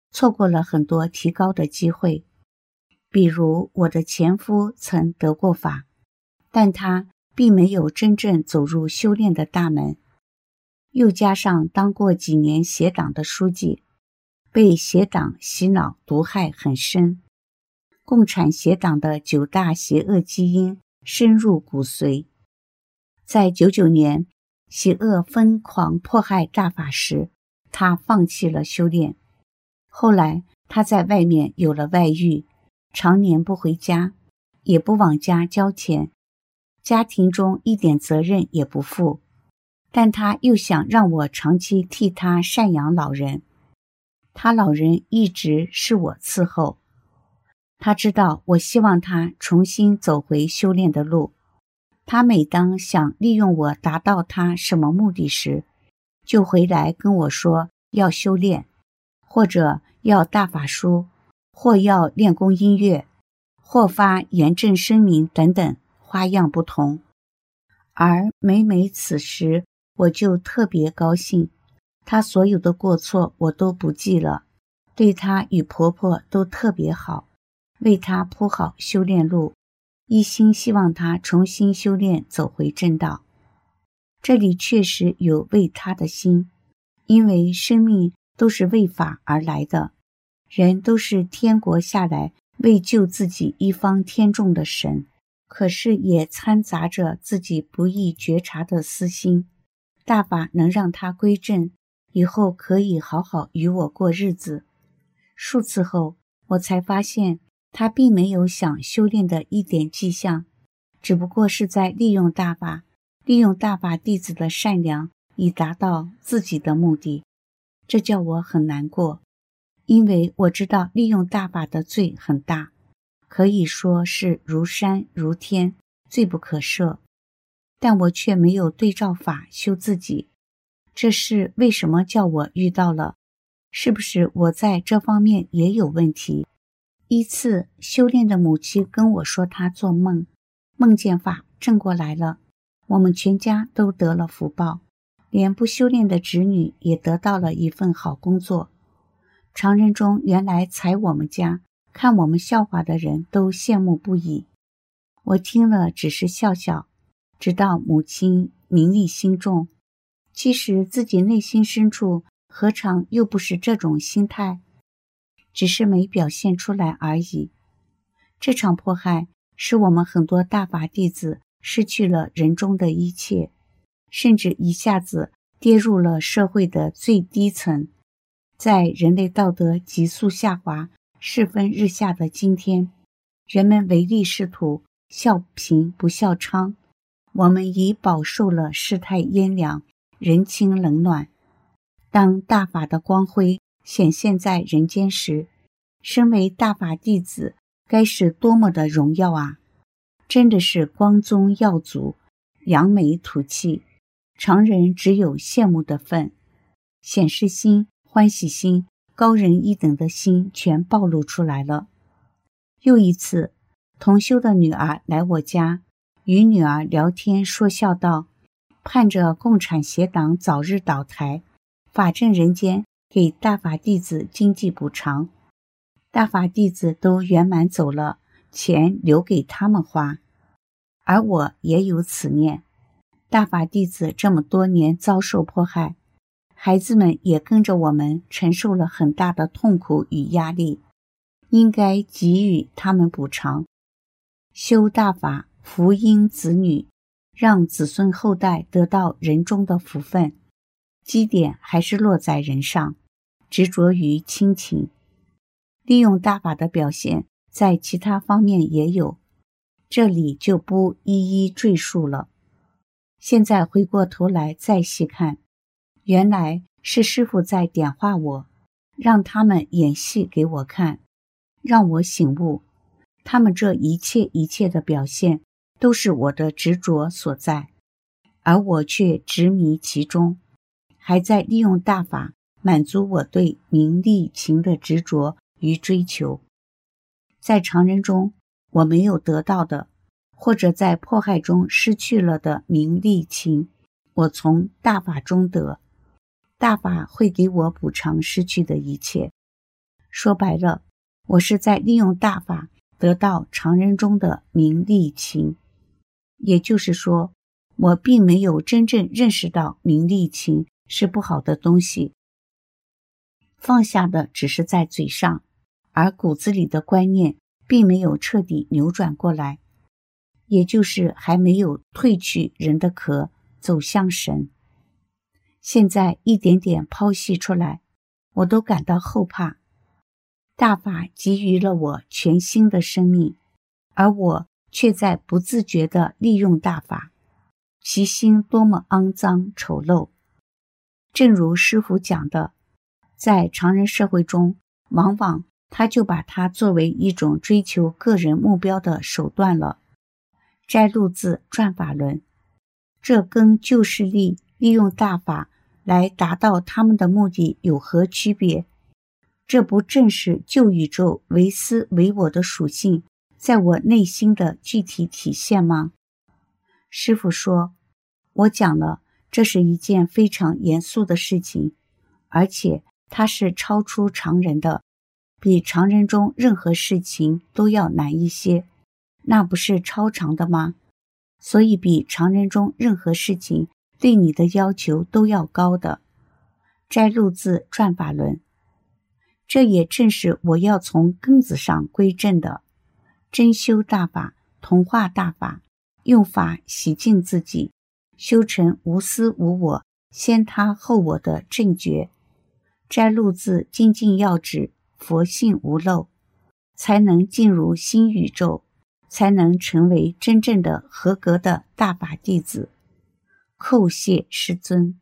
错过了很多提高的机会。比如我的前夫曾得过法，但他并没有真正走入修炼的大门，又加上当过几年邪党的书记，被邪党洗脑毒害很深，共产邪党的九大邪恶基因深入骨髓。在九九年，邪恶疯狂迫害大法时，他放弃了修炼。后来他在外面有了外遇，常年不回家，也不往家交钱，家庭中一点责任也不负，但他又想让我长期替他赡养老人，他老人一直是我伺候。他知道我希望他重新走回修炼的路，他每当想利用我达到他什么目的时，就回来跟我说要修炼，或者要大法书，或要练功音乐，或发严正声明等等，花样不同。而每每此时，我就特别高兴，他所有的过错我都不记了，对他与婆婆都特别好，为他铺好修炼路，一心希望他重新修炼，走回正道。这里确实有为他的心，因为生命都是为法而来的，人都是天国下来为救自己一方天众的神，可是也掺杂着自己不易觉察的私心。大法能让他归正，以后可以好好与我过日子。数次后，我才发现他并没有想修炼的一点迹象，只不过是在利用大法，利用大法弟子的善良，以达到自己的目的。这叫我很难过，因为我知道利用大法的罪很大，可以说是如山如天，罪不可赦。但我却没有对照法修自己，这是为什么叫我遇到了？是不是我在这方面也有问题？一次，修炼的母亲跟我说她做梦，梦见法正过来了，我们全家都得了福报，连不修炼的侄女也得到了一份好工作。常人中原来踩我们家，看我们笑话的人都羡慕不已。我听了只是笑笑，直到母亲名利心重，其实自己内心深处何尝又不是这种心态，只是没表现出来而已。这场迫害使我们很多大法弟子失去了人中的一切，甚至一下子跌入了社会的最低层。在人类道德急速下滑、世风日下的今天，人们唯利是图，笑贫不笑娼，我们已饱受了世态炎凉、人情冷暖。当大法的光辉显现在人间时，身为大法弟子该是多么的荣耀啊！真的是光宗耀祖，扬眉吐气，常人只有羡慕的份。显示心、欢喜心、高人一等的心全暴露出来了。又一次，同修的女儿来我家，与女儿聊天说笑道，盼着共产邪党早日倒台，法正人间，给大法弟子经济补偿。大法弟子都圆满走了，钱留给他们花。而我也有此念，大法弟子这么多年遭受迫害，孩子们也跟着我们承受了很大的痛苦与压力，应该给予他们补偿。修大法，福荫子女，让子孙后代得到人中的福分，基点还是落在人上，执着于亲情。利用大法的表现在其他方面也有，这里就不一一赘述了。现在回过头来再细看，原来是师父在点化我，让他们演戏给我看，让我醒悟，他们这一切一切的表现都是我的执着所在，而我却执迷其中，还在利用大法满足我对名利情的执着与追求。在常人中我没有得到的，或者在迫害中失去了的名利情，我从大法中得，大法会给我补偿失去的一切。 说白了，我是在利用大法得到常人中的名利情。也就是说，我并没有真正认识到名利情是不好的东西，放下的只是在嘴上，而骨子里的观念并没有彻底扭转过来，也就是还没有褪去人的壳，走向神。现在一点点剖析出来，我都感到后怕。大法给予了我全新的生命，而我却在不自觉地利用大法，其心多么肮脏丑陋。正如师父讲的，在常人社会中，往往他就把它作为一种追求个人目标的手段了。摘录自转法轮，这跟旧势力利用大法来达到他们的目的有何区别？这不正是旧宇宙唯私唯我的属性在我内心的具体体现吗？师父说，我讲了，这是一件非常严肃的事情，而且它是超出常人的，比常人中任何事情都要难一些，那不是超常的吗？所以比常人中任何事情对你的要求都要高的。摘录自转法轮。这也正是我要从根子上归正的，真修大法，同化大法，用法洗净自己，修成无私无我，先他后我的正觉。摘录自精进要旨，佛性无漏，才能进入新宇宙，才能成为真正的合格的大法弟子。叩谢师尊。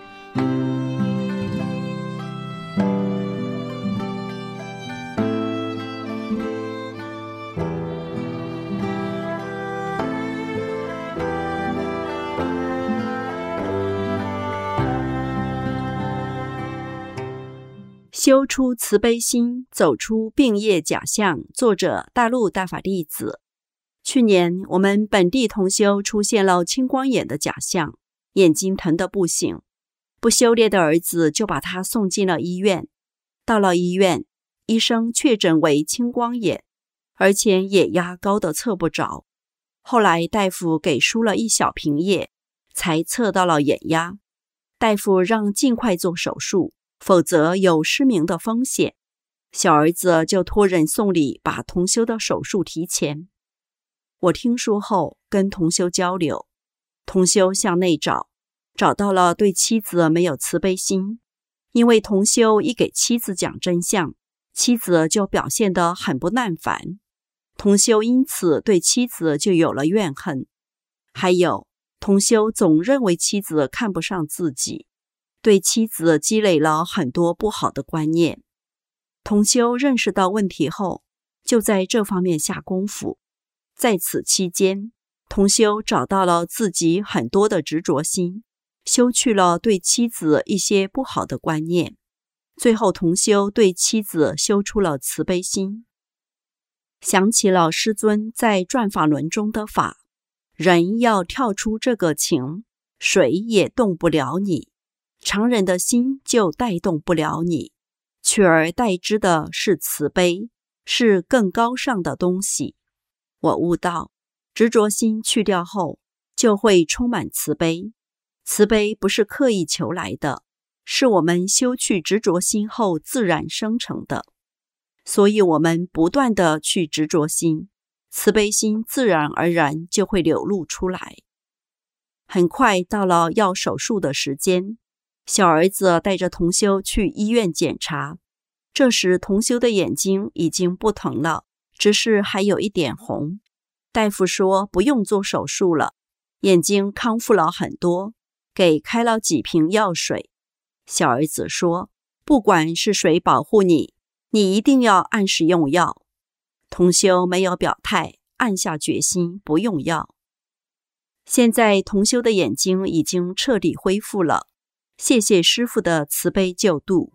修出慈悲心，走出病业假象。作者：大陆大法弟子。去年我们本地同修出现了青光眼的假象，眼睛疼得不行，不修炼的儿子就把他送进了医院。到了医院，医生确诊为青光眼，而且眼压高得测不着。后来大夫给输了一小瓶液，才测到了眼压。大夫让尽快做手术，否则有失明的风险。小儿子就托人送礼，把同修的手术提前。我听说后跟同修交流，同修向内找，找到了对妻子没有慈悲心，因为同修一给妻子讲真相，妻子就表现得很不耐烦，同修因此对妻子就有了怨恨。还有，同修总认为妻子看不上自己，对妻子积累了很多不好的观念。同修认识到问题后，就在这方面下功夫。在此期间，同修找到了自己很多的执着心，修去了对妻子一些不好的观念。最后同修对妻子修出了慈悲心。想起了师尊在转法轮中的法，人要跳出这个情，水也动不了你，常人的心就带动不了你，取而代之的是慈悲，是更高尚的东西。我悟到，执着心去掉后，就会充满慈悲。慈悲不是刻意求来的，是我们修去执着心后自然生成的。所以我们不断地去执着心，慈悲心自然而然就会流露出来。很快到了要手术的时间，小儿子带着同修去医院检查。这时同修的眼睛已经不疼了，只是还有一点红。大夫说不用做手术了，眼睛康复了很多，给开了几瓶药水。小儿子说，不管是谁保护你，你一定要按时用药。同修没有表态，暗下决心不用药。现在同修的眼睛已经彻底恢复了，谢谢师父的慈悲救度。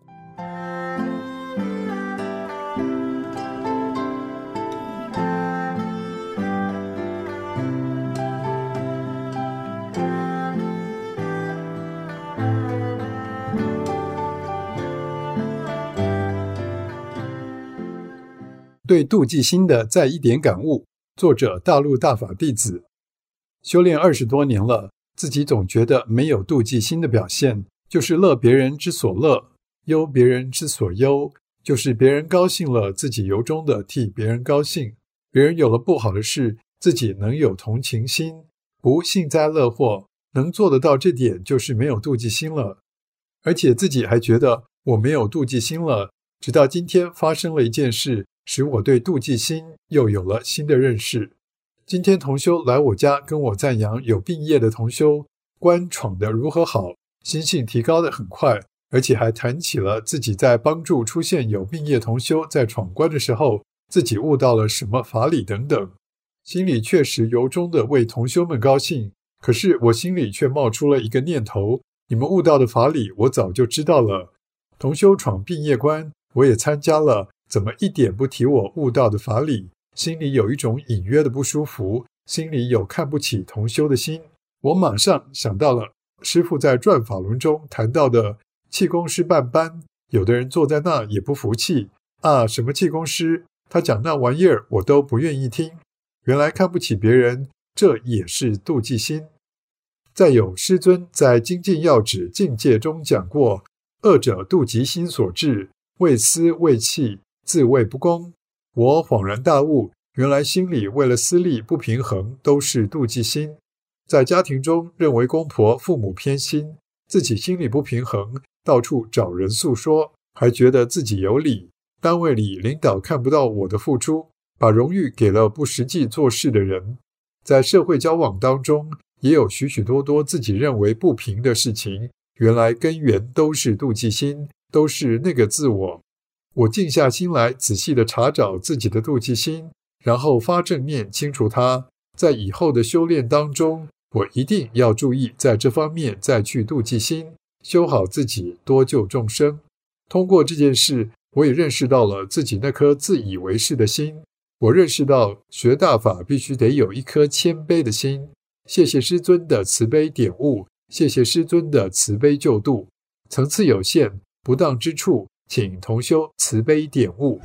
对妒忌心的再一点感悟，作者大陆大法弟子。修炼二十多年了，自己总觉得没有妒忌心的表现，就是乐别人之所乐，忧别人之所忧，就是别人高兴了，自己由衷的替别人高兴。别人有了不好的事，自己能有同情心，不幸灾乐祸，能做得到这点就是没有妒忌心了。而且自己还觉得我没有妒忌心了，直到今天发生了一件事，使我对妒忌心又有了新的认识。今天同修来我家跟我赞扬有病业的同修关闯得如何好，心性提高得很快，而且还谈起了自己在帮助出现有病业同修在闯关的时候，自己悟到了什么法理等等。心里确实由衷的为同修们高兴，可是我心里却冒出了一个念头，你们悟到的法理我早就知道了，同修闯病业关我也参加了，怎么一点不提我悟到的法理？心里有一种隐约的不舒服，心里有看不起同修的心。我马上想到了师父在转法轮中谈到的气功师办班，有的人坐在那也不服气啊，什么气功师，他讲那玩意儿我都不愿意听。原来看不起别人，这也是妒忌心。再有师尊在精进要旨境界中讲过，恶者妒忌心所致，为私为气，自谓不公。我恍然大悟，原来心里为了私利不平衡都是妒忌心。在家庭中认为公婆父母偏心，自己心里不平衡，到处找人诉说，还觉得自己有理。单位里领导看不到我的付出，把荣誉给了不实际做事的人。在社会交往当中，也有许许多多自己认为不平的事情，原来根源都是妒忌心，都是那个自我。我静下心来，仔细地查找自己的妒忌心，然后发正念清除它。在以后的修炼当中，我一定要注意在这方面再去妒忌心，修好自己，多救众生。通过这件事，我也认识到了自己那颗自以为是的心。我认识到学大法必须得有一颗谦卑的心。谢谢师尊的慈悲点悟，谢谢师尊的慈悲救度。层次有限，不当之处，请同修慈悲点悟。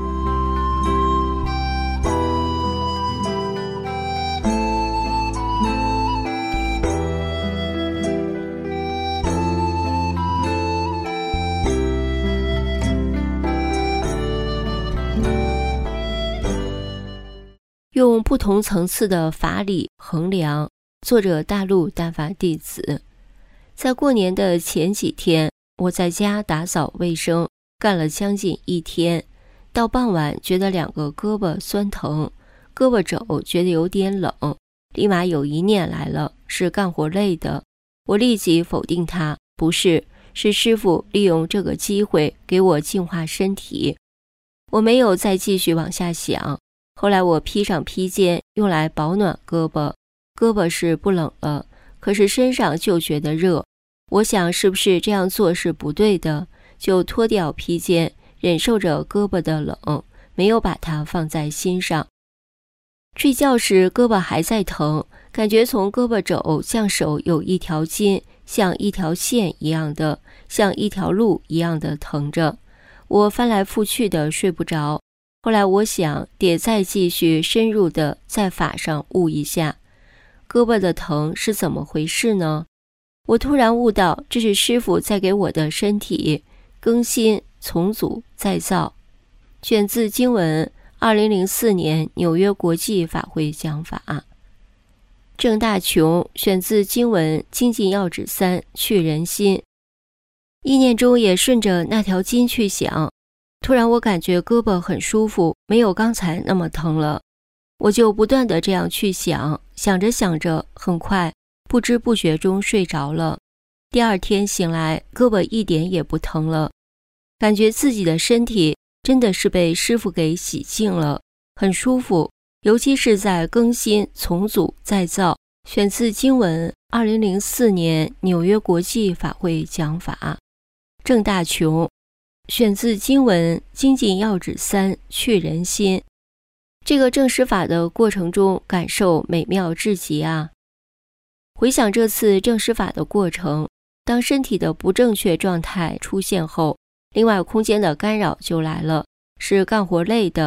用不同层次的法理衡量。作者大陆大法弟子。在过年的前几天，我在家打扫卫生，干了将近一天，到傍晚觉得两个胳膊酸疼，胳膊肘觉得有点冷，立马有一念来了，是干活累的。我立即否定它，不是，是师父利用这个机会给我净化身体。我没有再继续往下想。后来我披上披肩，用来保暖胳膊，胳膊是不冷了，可是身上就觉得热。我想是不是这样做是不对的，就脱掉披肩，忍受着胳膊的冷，没有把它放在心上。睡觉时胳膊还在疼，感觉从胳膊肘向手有一条筋，像一条线一样的，像一条路一样的疼着。我翻来覆去的睡不着。后来我想得再继续深入的在法上悟一下，胳膊的疼是怎么回事呢？我突然悟到，这是师父在给我的身体更新、重组、再造。选自经文二零零四年纽约国际法会讲法。郑大琼选自经文精进要旨三去人心。意念中也顺着那条筋去想，突然我感觉胳膊很舒服，没有刚才那么疼了。我就不断的这样去想，想着想着，很快不知不觉中睡着了。第二天醒来，胳膊一点也不疼了，感觉自己的身体真的是被师父给洗净了，很舒服。尤其是在更新、重组、再造。选自经文二零零四年纽约国际法会讲法。郑大琼选自经文精进要旨三去人心。这个证实法的过程中感受美妙至极啊！回想这次证实法的过程，当身体的不正确状态出现后，另外空间的干扰就来了，是干活累的。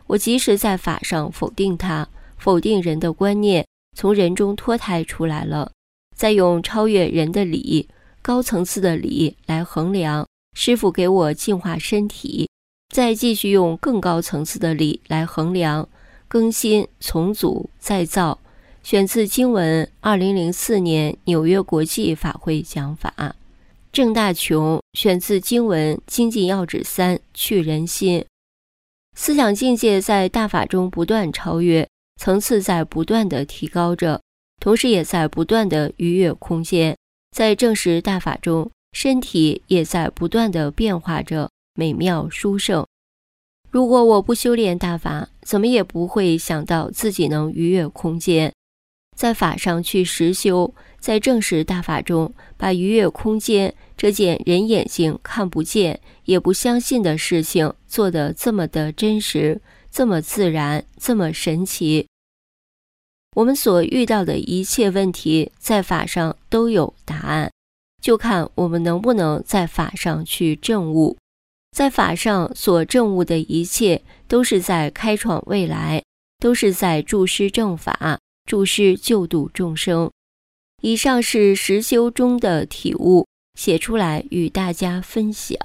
我即使在法上否定它，否定人的观念，从人中脱胎出来了，再用超越人的理、高层次的理来衡量，师父给我净化身体，再继续用更高层次的理来衡量，更新、重组、再造。选自经文二零零四年纽约国际法会讲法。郑大琼选自经文精进要旨三去人心。思想境界在大法中不断超越，层次在不断的提高着，同时也在不断的逾越空间。在证实大法中，身体也在不断的变化着，美妙殊胜。如果我不修炼大法，怎么也不会想到自己能逾越空间，在法上去实修，在证实大法中，把逾越空间这件人眼睛看不见也不相信的事情做得这么的真实，这么自然，这么神奇。我们所遇到的一切问题，在法上都有答案，就看我们能不能在法上去证悟。在法上所证悟的一切，都是在开创未来，都是在助施正法，助施救度众生。以上是实修中的体悟，写出来与大家分享。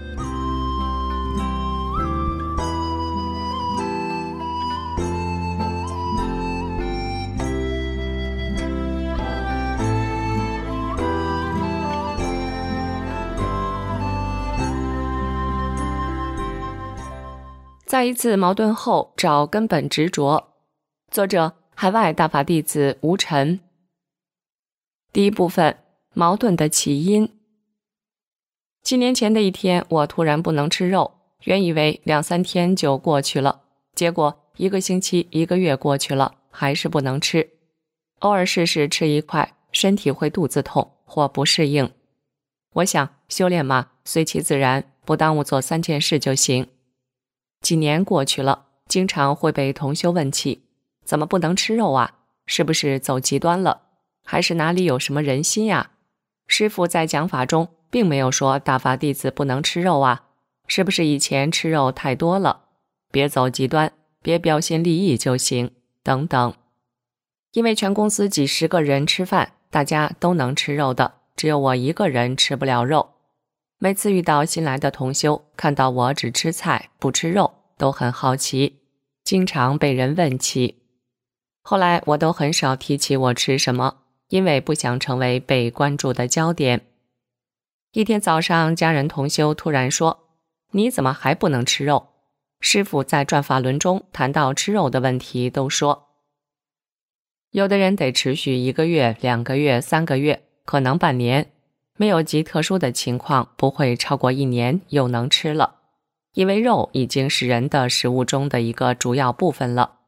在一次矛盾后找根本执着。作者：海外大法弟子吴晨。第一部分：矛盾的起因。七年前的一天，我突然不能吃肉，原以为两三天就过去了，结果一个星期、一个月过去了，还是不能吃。偶尔试试吃一块，身体会肚子痛或不适应。我想修炼嘛，随其自然，不耽误做三件事就行。几年过去了，经常会被同修问起，怎么不能吃肉啊？是不是走极端了？还是哪里有什么人心呀？师父在讲法中并没有说大法弟子不能吃肉啊，是不是以前吃肉太多了？别走极端，别标新立异就行，等等。因为全公司几十个人吃饭，大家都能吃肉的，只有我一个人吃不了肉。每次遇到新来的同修，看到我只吃菜不吃肉，都很好奇，经常被人问起。后来我都很少提起我吃什么，因为不想成为被关注的焦点。一天早上，家人同修突然说：“你怎么还不能吃肉？”师父在转法轮中谈到吃肉的问题，都说有的人得持续一个月、两个月、三个月，可能半年，没有极特殊的情况，不会超过一年又能吃了，因为肉已经是人的食物中的一个主要部分了。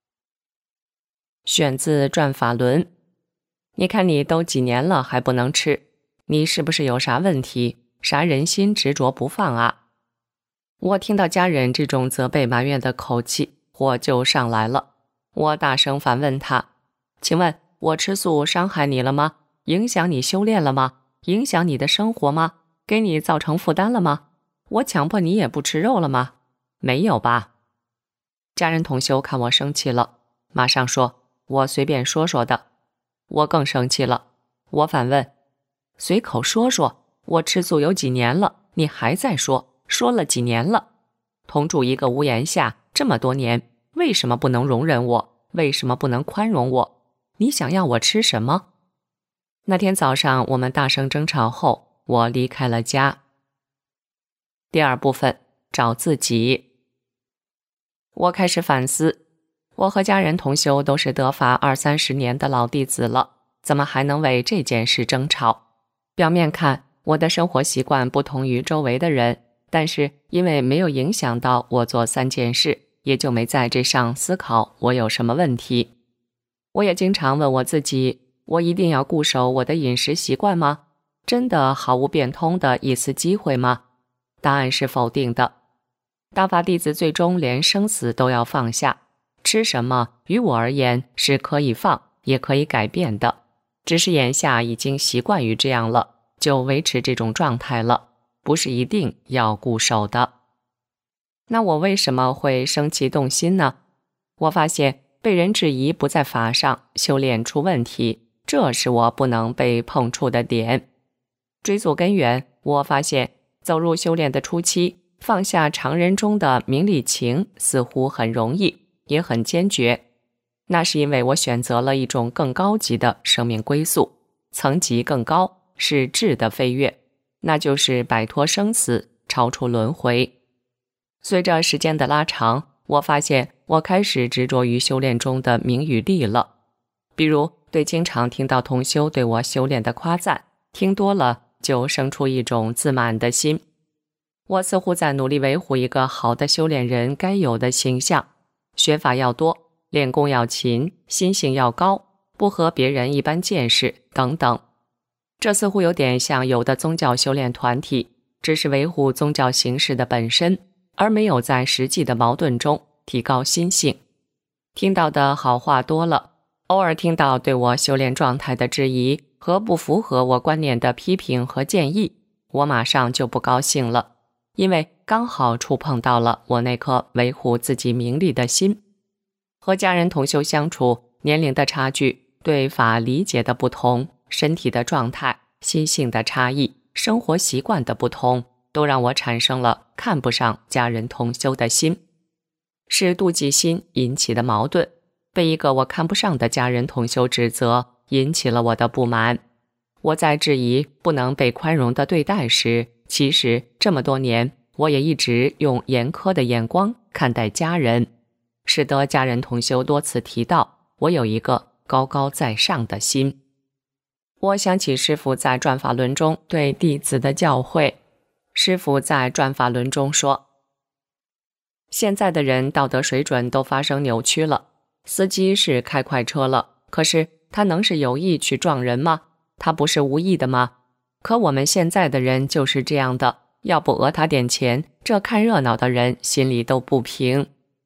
选自转法轮。你看你都几年了还不能吃，你是不是有啥问题？啥人心执着不放啊？我听到家人这种责备埋怨的口气，火就上来了。我大声反问他：请问我吃素伤害你了吗？影响你修炼了吗？影响你的生活吗？给你造成负担了吗？我强迫你也不吃肉了吗？没有吧？家人同修看我生气了，马上说我随便说说的。我更生气了，我反问：随口说说，我吃素有几年了，你还在说，说了几年了？同住一个屋檐下这么多年，为什么不能容忍我？为什么不能宽容我？你想要我吃什么？那天早上我们大声争吵后，我离开了家。第二部分，找自己。我开始反思，我和家人同修都是得法二三十年的老弟子了，怎么还能为这件事争吵？表面看，我的生活习惯不同于周围的人，但是因为没有影响到我做三件事，也就没在这上思考我有什么问题。我也经常问我自己，我一定要固守我的饮食习惯吗？真的毫无变通的一丝机会吗？答案是否定的。大法弟子最终连生死都要放下，吃什么于我而言是可以放也可以改变的，只是眼下已经习惯于这样了，就维持这种状态了，不是一定要固守的。 那我为什么会生气动心呢？我发现被人质疑不在法上，修炼出问题，这是我不能被碰触的点。追溯根源，我发现走入修炼的初期，放下常人中的名利情似乎很容易，也很坚决。那是因为我选择了一种更高级的生命归宿，层级更高，是质的飞跃，那就是摆脱生死，超出轮回。随着时间的拉长，我发现我开始执着于修炼中的名与利了。比如对经常听到同修对我修炼的夸赞，听多了就生出一种自满的心。我似乎在努力维护一个好的修炼人该有的形象，学法要多，练功要勤，心性要高，不和别人一般见识等等。这似乎有点像有的宗教修炼团体，只是维护宗教形式的本身，而没有在实际的矛盾中提高心性。听到的好话多了，偶尔听到对我修炼状态的质疑和不符合我观念的批评和建议，我马上就不高兴了，因为刚好触碰到了我那颗维护自己名利的心。和家人同修相处，年龄的差距，对法理解的不同，身体的状态，心性的差异，生活习惯的不同，都让我产生了看不上家人同修的心。是妒忌心引起的矛盾，被一个我看不上的家人同修指责，引起了我的不满。我在质疑不能被宽容的对待时，其实这么多年我也一直用严苛的眼光看待家人，使得家人同修多次提到我有一个高高在上的心。我想起师父在转法轮中对弟子的教诲，师父在转法轮中说，现在的人道德水准都发生扭曲了，司机是开快车了，可是他能是有意去撞人吗？他不是无意的吗？可我们现在的人就是这样的，要不讹他点钱，这看热闹的人心里都不平。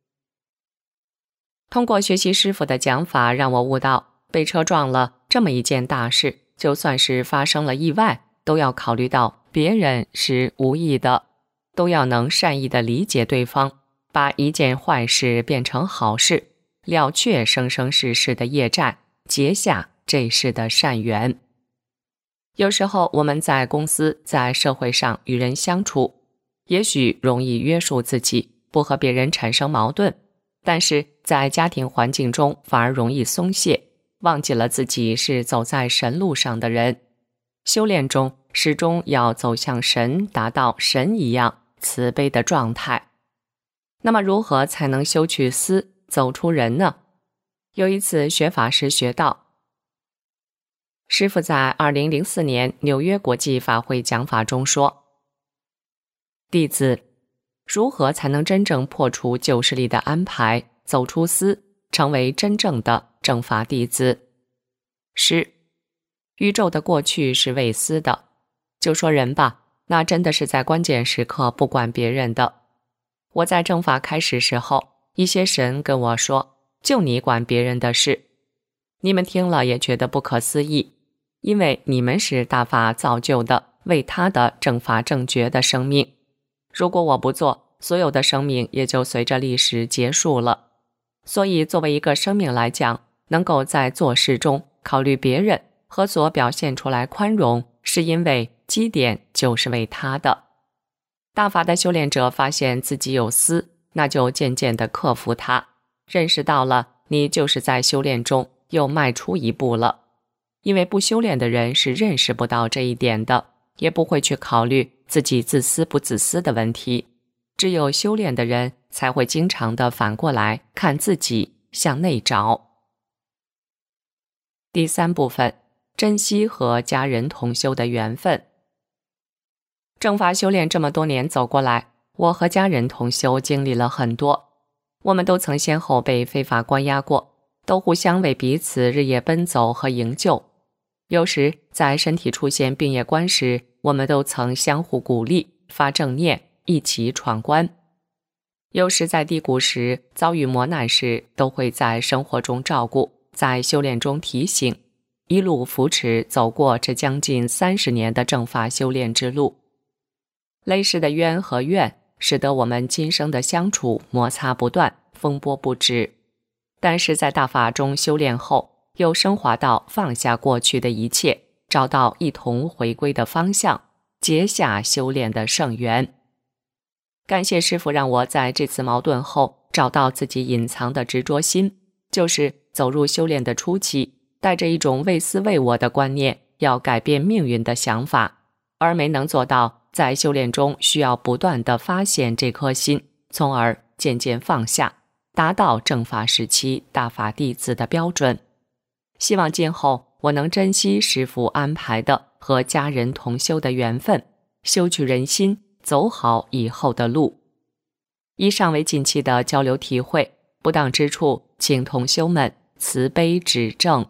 通过学习师父的讲法，让我悟到被车撞了这么一件大事，就算是发生了意外，都要考虑到别人是无意的，都要能善意的理解对方，把一件坏事变成好事，了却生生世世的业债，结下这世的善缘。有时候我们在公司在社会上与人相处，也许容易约束自己，不和别人产生矛盾，但是在家庭环境中反而容易松懈，忘记了自己是走在神路上的人。修炼中始终要走向神，达到神一样慈悲的状态。那么如何才能修去私，走出人呢？有一次学法时学到，师父在二零零四年纽约国际法会讲法中说，弟子如何才能真正破除旧势力的安排，走出私，成为真正的正法弟子？师，宇宙的过去是未私的，就说人吧，那真的是在关键时刻不管别人的。我在正法开始时候，一些神跟我说，就你管别人的事。你们听了也觉得不可思议，因为你们是大法造就的为他的正法正觉的生命，如果我不做，所有的生命也就随着历史结束了。所以作为一个生命来讲，能够在做事中考虑别人和所表现出来宽容，是因为基点就是为他的。大法的修炼者发现自己有私，那就渐渐地克服它，认识到了你就是在修炼中又迈出一步了。因为不修炼的人是认识不到这一点的，也不会去考虑自己自私不自私的问题。只有修炼的人才会经常地反过来看自己，向内找。第三部分，珍惜和家人同修的缘分。正法修炼这么多年走过来，我和家人同修经历了很多，我们都曾先后被非法关押过，都互相为彼此日夜奔走和营救。有时在身体出现病业关时，我们都曾相互鼓励，发正念，一起闯关。有时在低谷时，遭遇磨难时，都会在生活中照顾，在修炼中提醒，一路扶持走过这将近三十年的正法修炼之路。累世的冤和怨， 使得我们今生的相处摩擦不断，风波不止。但是在大法中修炼后，又升华到放下过去的一切，找到一同回归的方向，结下修炼的圣缘。感谢师父让我在这次矛盾后找到自己隐藏的执着心，就是走入修炼的初期，带着一种为私为我的观念，要改变命运的想法，而没能做到在修炼中需要不断地发现这颗心，从而渐渐放下，达到正法时期大法弟子的标准。希望今后我能珍惜师父安排的和家人同修的缘分，修取人心，走好以后的路。以上为近期的交流体会，不当之处请同修们慈悲指正。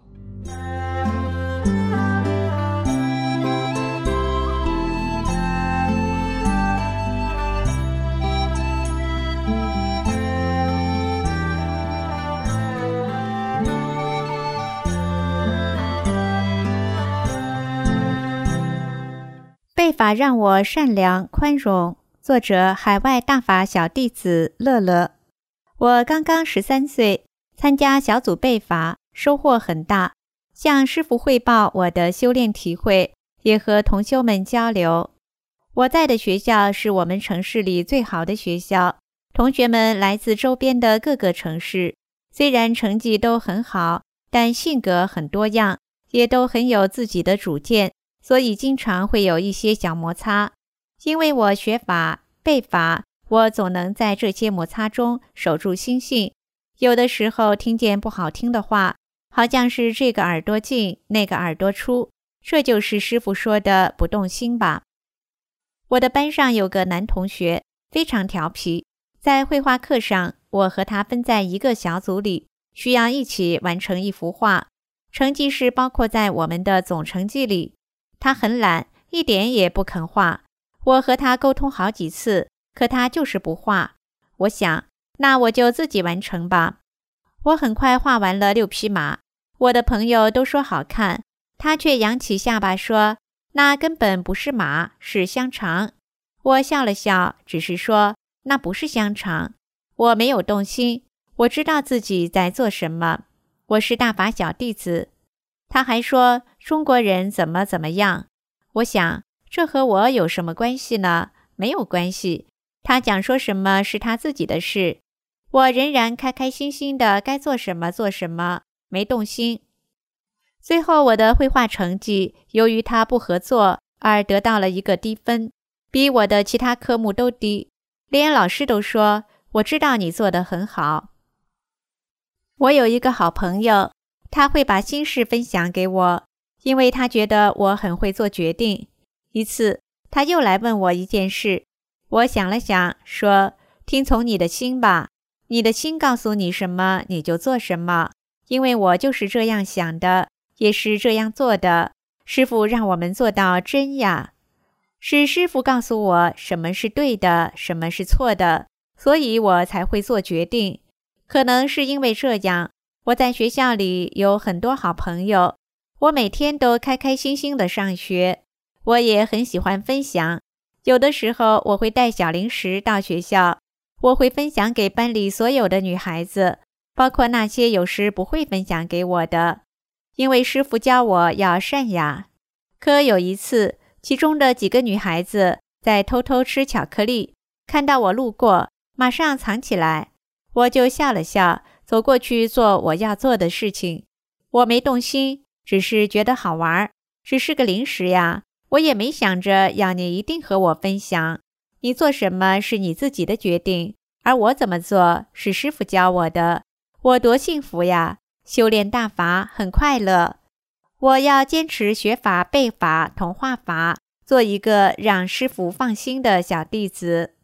背法让我善良宽容。作者：海外大法小弟子乐乐。我刚刚十三岁，参加小组背法，收获很大。向师父汇报我的修炼体会，也和同修们交流。我在的学校是我们城市里最好的学校，同学们来自周边的各个城市，虽然成绩都很好，但性格很多样，也都很有自己的主见，所以经常会有一些小摩擦。因为我学法背法，我总能在这些摩擦中守住心性。有的时候听见不好听的话，好像是这个耳朵进那个耳朵出，这就是师父说的不动心吧。我的班上有个男同学非常调皮，在绘画课上，我和他分在一个小组里，需要一起完成一幅画，成绩是包括在我们的总成绩里。他很懒，一点也不肯画。我和他沟通好几次，可他就是不画。我想，那我就自己完成吧。我很快画完了六匹马，我的朋友都说好看，他却扬起下巴说，那根本不是马，是香肠。我笑了笑，只是说，那不是香肠。我没有动心，我知道自己在做什么，我是大法小弟子。他还说，中国人怎么怎么样。我想，这和我有什么关系呢？没有关系，他讲说什么是他自己的事，我仍然开开心心的该做什么做什么，没动心。最后我的绘画成绩由于他不合作而得到了一个低分，比我的其他科目都低，连老师都说，我知道你做得很好。我有一个好朋友，他会把心事分享给我，因为他觉得我很会做决定。一次，他又来问我一件事，我想了想，说，听从你的心吧，你的心告诉你什么，你就做什么，因为我就是这样想的，也是这样做的。师父让我们做到真呀，是师父告诉我什么是对的，什么是错的，所以我才会做决定。可能是因为这样，我在学校里有很多好朋友，我每天都开开心心的上学。我也很喜欢分享，有的时候我会带小零食到学校，我会分享给班里所有的女孩子，包括那些有时不会分享给我的，因为师父教我要善雅。可有一次，其中的几个女孩子在偷偷吃巧克力，看到我路过，马上藏起来，我就笑了笑，走过去做我要做的事情。我没动心，只是觉得好玩，只是个零食呀，我也没想着要你一定和我分享，你做什么是你自己的决定，而我怎么做是师父教我的。我多幸福呀，修炼大法很快乐。我要坚持学法背法同化法，做一个让师父放心的小弟子。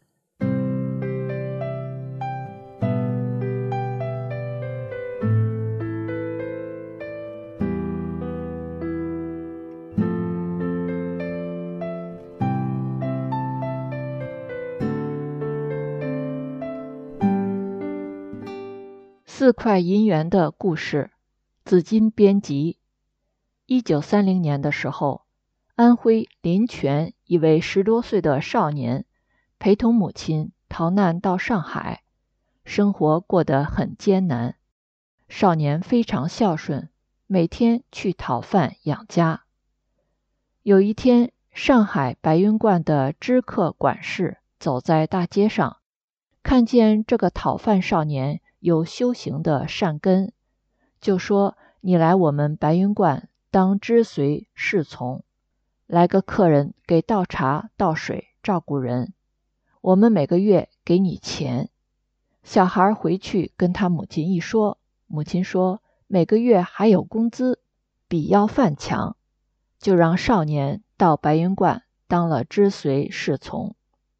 四块银元的故事，紫金编辑。一九三零年的时候，安徽临泉一位十多岁的少年陪同母亲逃难到上海，生活过得很艰难。少年非常孝顺，每天去讨饭养家。有一天，上海白云观的知客管事走在大街上，看见这个讨饭少年有修行的善根，就说：你来我们白云观当知随侍从，来个客人给倒茶倒水照顾人，我们每个月给你钱。小孩回去跟他母亲一说，母亲说每个月还有工资，比要饭强，就让少年到白云观当了知随侍从。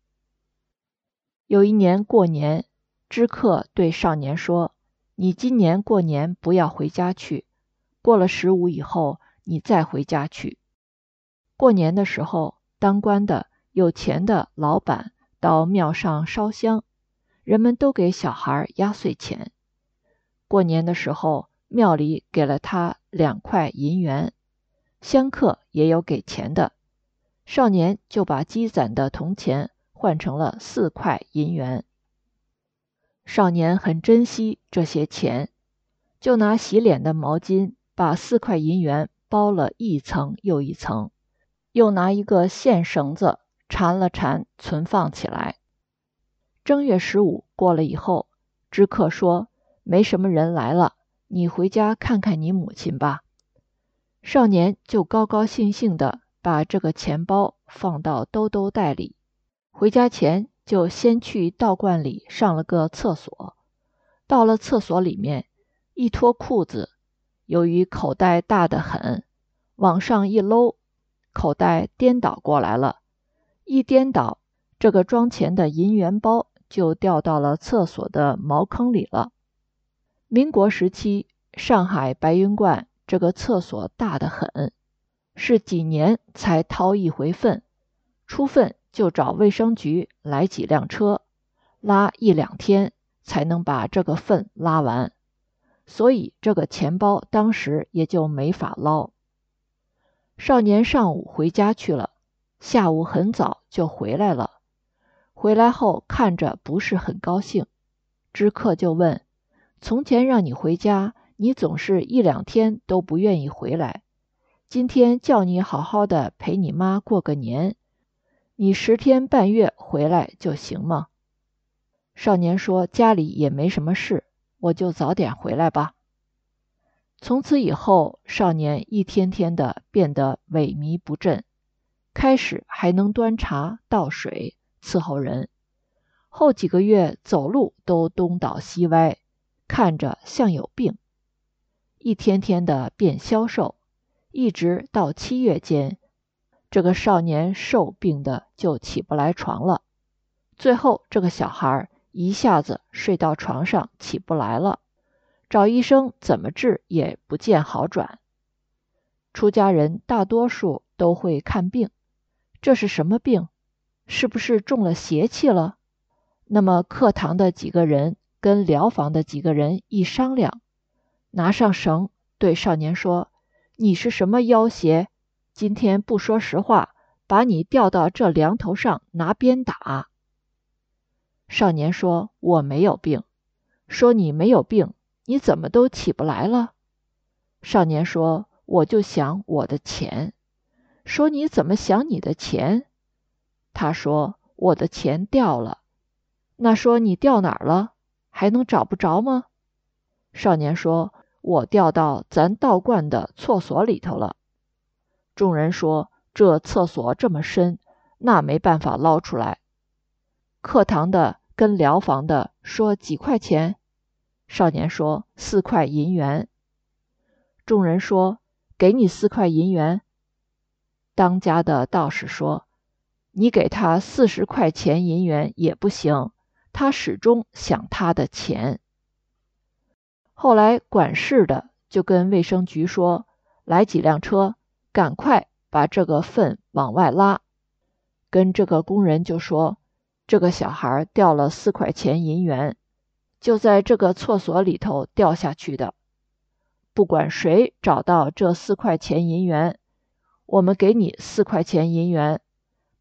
有一年过年，知客对少年说：你今年过年不要回家去，过了十五以后你再回家去。过年的时候，当官的有钱的老板到庙上烧香，人们都给小孩压岁钱。过年的时候，庙里给了他两块银元，香客也有给钱的，少年就把积攒的铜钱换成了四块银元。少年很珍惜这些钱，就拿洗脸的毛巾把四块银元包了一层又一层，又拿一个线绳子缠了缠，存放起来。正月十五过了以后，知客说：没什么人来了，你回家看看你母亲吧。少年就高高兴兴地把这个钱包放到兜兜袋里，回家前就先去道观里上了个厕所。到了厕所里面，一脱裤子，由于口袋大得很，往上一搂，口袋颠倒过来了，一颠倒，这个装钱的银元包就掉到了厕所的茅坑里了。民国时期，上海白云观这个厕所大得很，是几年才掏一回粪，出粪就找卫生局来几辆车，拉一两天才能把这个粪拉完，所以这个钱包当时也就没法捞。少年上午回家去了，下午很早就回来了。回来后看着不是很高兴，知客就问：从前让你回家，你总是一两天都不愿意回来，今天叫你好好的陪你妈过个年，你十天半月回来就行吗？少年说：家里也没什么事，我就早点回来吧。从此以后，少年一天天的变得萎靡不振，开始还能端茶倒水伺候人，后几个月走路都东倒西歪，看着像有病，一天天的变消瘦，一直到七月间，这个少年瘦病的就起不来床了，最后这个小孩一下子睡到床上起不来了，找医生怎么治也不见好转。出家人大多数都会看病，这是什么病？是不是中了邪气了？那么课堂的几个人跟疗房的几个人一商量，拿上绳对少年说：你是什么妖邪？今天不说实话，把你吊到这梁头上拿鞭打。少年说：我没有病。说你没有病，你怎么都起不来了？少年说：我就想我的钱。说你怎么想你的钱？他说：我的钱掉了。那说你掉哪儿了？还能找不着吗？少年说：我掉到咱道观的厕所里头了。众人说：这厕所这么深，那没办法捞出来。课堂的跟疗房的说几块钱？少年说：四块银元。众人说：给你四块银元。当家的道士说：你给他四十块钱银元也不行，他始终想他的钱。后来管事的就跟卫生局说：来几辆车，赶快把这个粪往外拉。跟这个工人就说：这个小孩掉了四块钱银元，就在这个厕所里头掉下去的。不管谁找到这四块钱银元，我们给你四块钱银元，把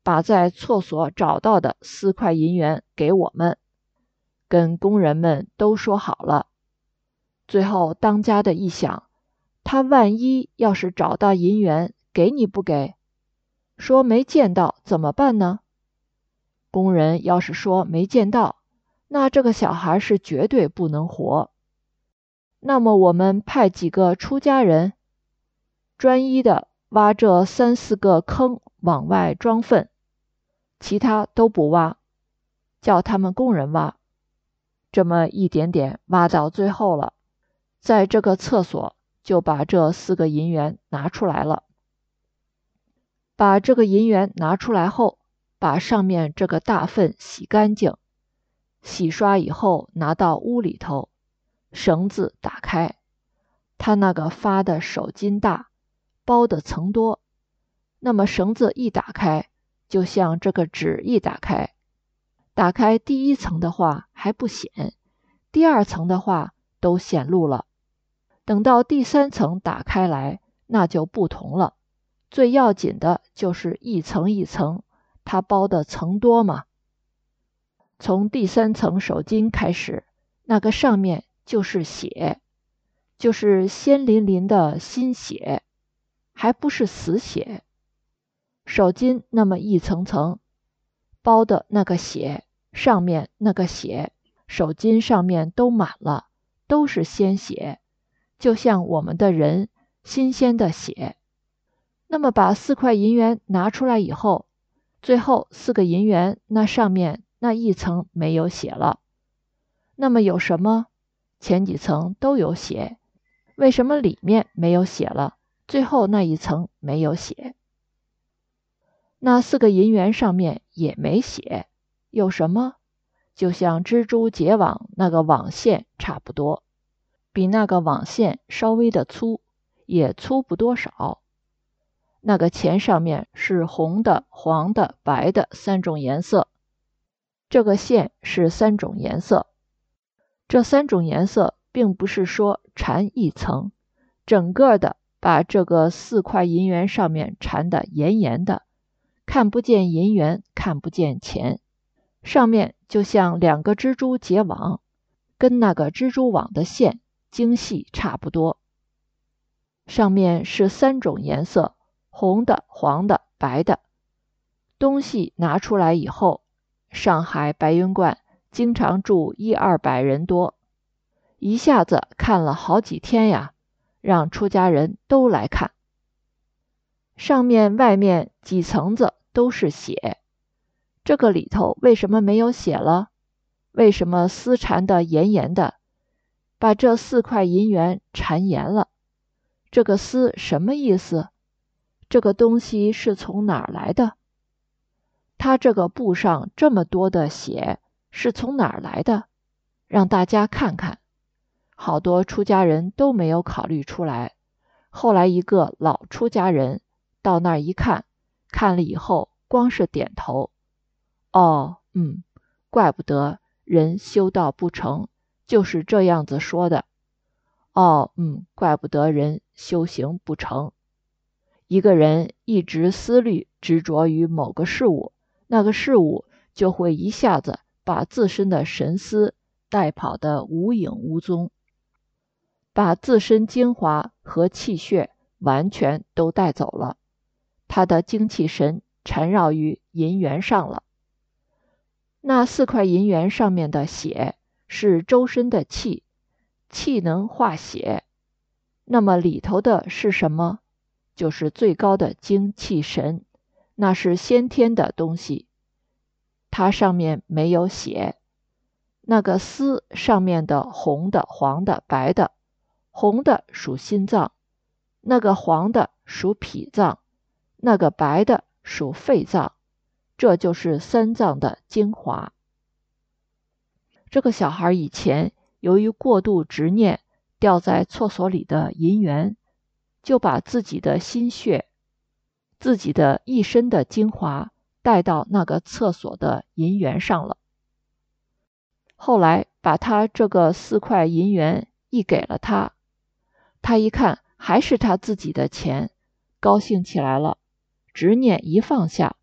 把在厕所找到的四块银元给我们，跟工人们都说好了。最后当家的一想，他万一要是找到银元，给你不给？说没见到怎么办呢？工人要是说没见到，那这个小孩是绝对不能活。那么我们派几个出家人，专一的挖这三四个坑往外装粪，其他都不挖，叫他们工人挖。这么一点点挖到最后了，在这个厕所就把这四个银元拿出来了。把这个银元拿出来后，把上面这个大粪洗干净，洗刷以后拿到屋里头，绳子打开，他那个发的手巾大，包的层多，那么绳子一打开，就像这个纸一打开，打开第一层的话还不显，第二层的话都显露了，等到第三层打开来，那就不同了。最要紧的就是一层一层，它包的层多嘛。从第三层手巾开始，那个上面就是血，就是鲜淋淋的新血，还不是死血。手巾那么一层层包的那个血，上面那个血，手巾上面都满了，都是鲜血，就像我们的人新鲜的血。那么把四块银元拿出来以后，最后四个银元那上面那一层没有血了。那么有什么？前几层都有血，为什么里面没有血了？最后那一层没有血。那四个银元上面也没血，有什么？就像蜘蛛结网那个网线差不多，比那个网线稍微的粗，也粗不多少。那个钱上面是红的、黄的、白的三种颜色，这个线是三种颜色。这三种颜色并不是说缠一层，整个的把这个四块银元上面缠得严严的，看不见银元，看不见钱，上面就像两个蜘蛛结网，跟那个蜘蛛网的线精细差不多。上面是三种颜色，红的、黄的、白的。东西拿出来以后，上海白云观经常住一二百人多，一下子看了好几天呀，让出家人都来看。上面外面几层子都是血，这个里头为什么没有血了？为什么丝缠得严严的，把这四块银元缠严了？这个丝什么意思？这个东西是从哪儿来的？它这个布上这么多的血是从哪儿来的？让大家看看。好多出家人都没有考虑出来。后来一个老出家人到那儿一看，看了以后光是点头。哦，嗯，怪不得人修道不成，就是这样子说的。哦，嗯，怪不得人修行不成。一个人一直思虑执着于某个事物，那个事物就会一下子把自身的神思带跑得无影无踪，把自身精华和气血完全都带走了，他的精气神缠绕于银元上了。那四块银元上面的血是周身的气，气能化血，那么里头的是什么？就是最高的精气神，那是先天的东西，它上面没有血。那个丝上面的红的、黄的、白的，红的属心脏，那个黄的属脾脏，那个白的属肺脏，这就是三脏的精华。这个小孩以前由于过度执念掉在厕所里的银元，就把自己的心血、自己的一身的精华带到那个厕所的银元上了。后来把他这个四块银元一给了他，他一看还是他自己的钱，高兴起来了，执念一放下，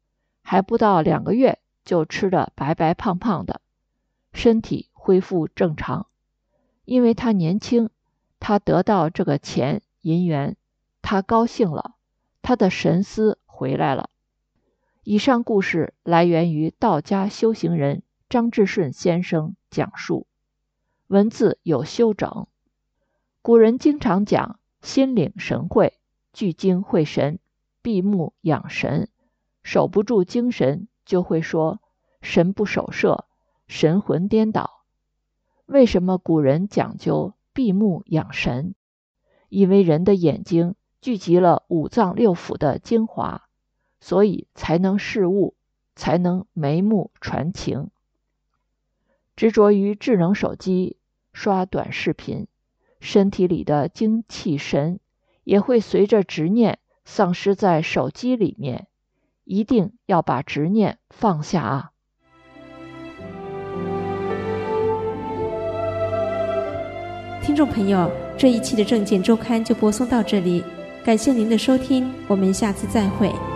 还不到两个月就吃得白白胖胖的，身体恢复正常。因为他年轻，他得到这个钱银元，他高兴了，他的神思回来了。以上故事来源于道家修行人张志顺先生讲述，文字有修整。古人经常讲心领神会，聚精会神，闭目养神，守不住精神就会说神不守舍，神魂颠倒。为什么古人讲究闭目养神？因为人的眼睛聚集了五脏六腑的精华，所以才能视物，才能眉目传情。执着于智能手机，刷短视频，身体里的精气神也会随着执念丧失在手机里面，一定要把执念放下啊！ 听众朋友，这一期的证件周刊就播送到这里，感谢您的收听，我们下次再会。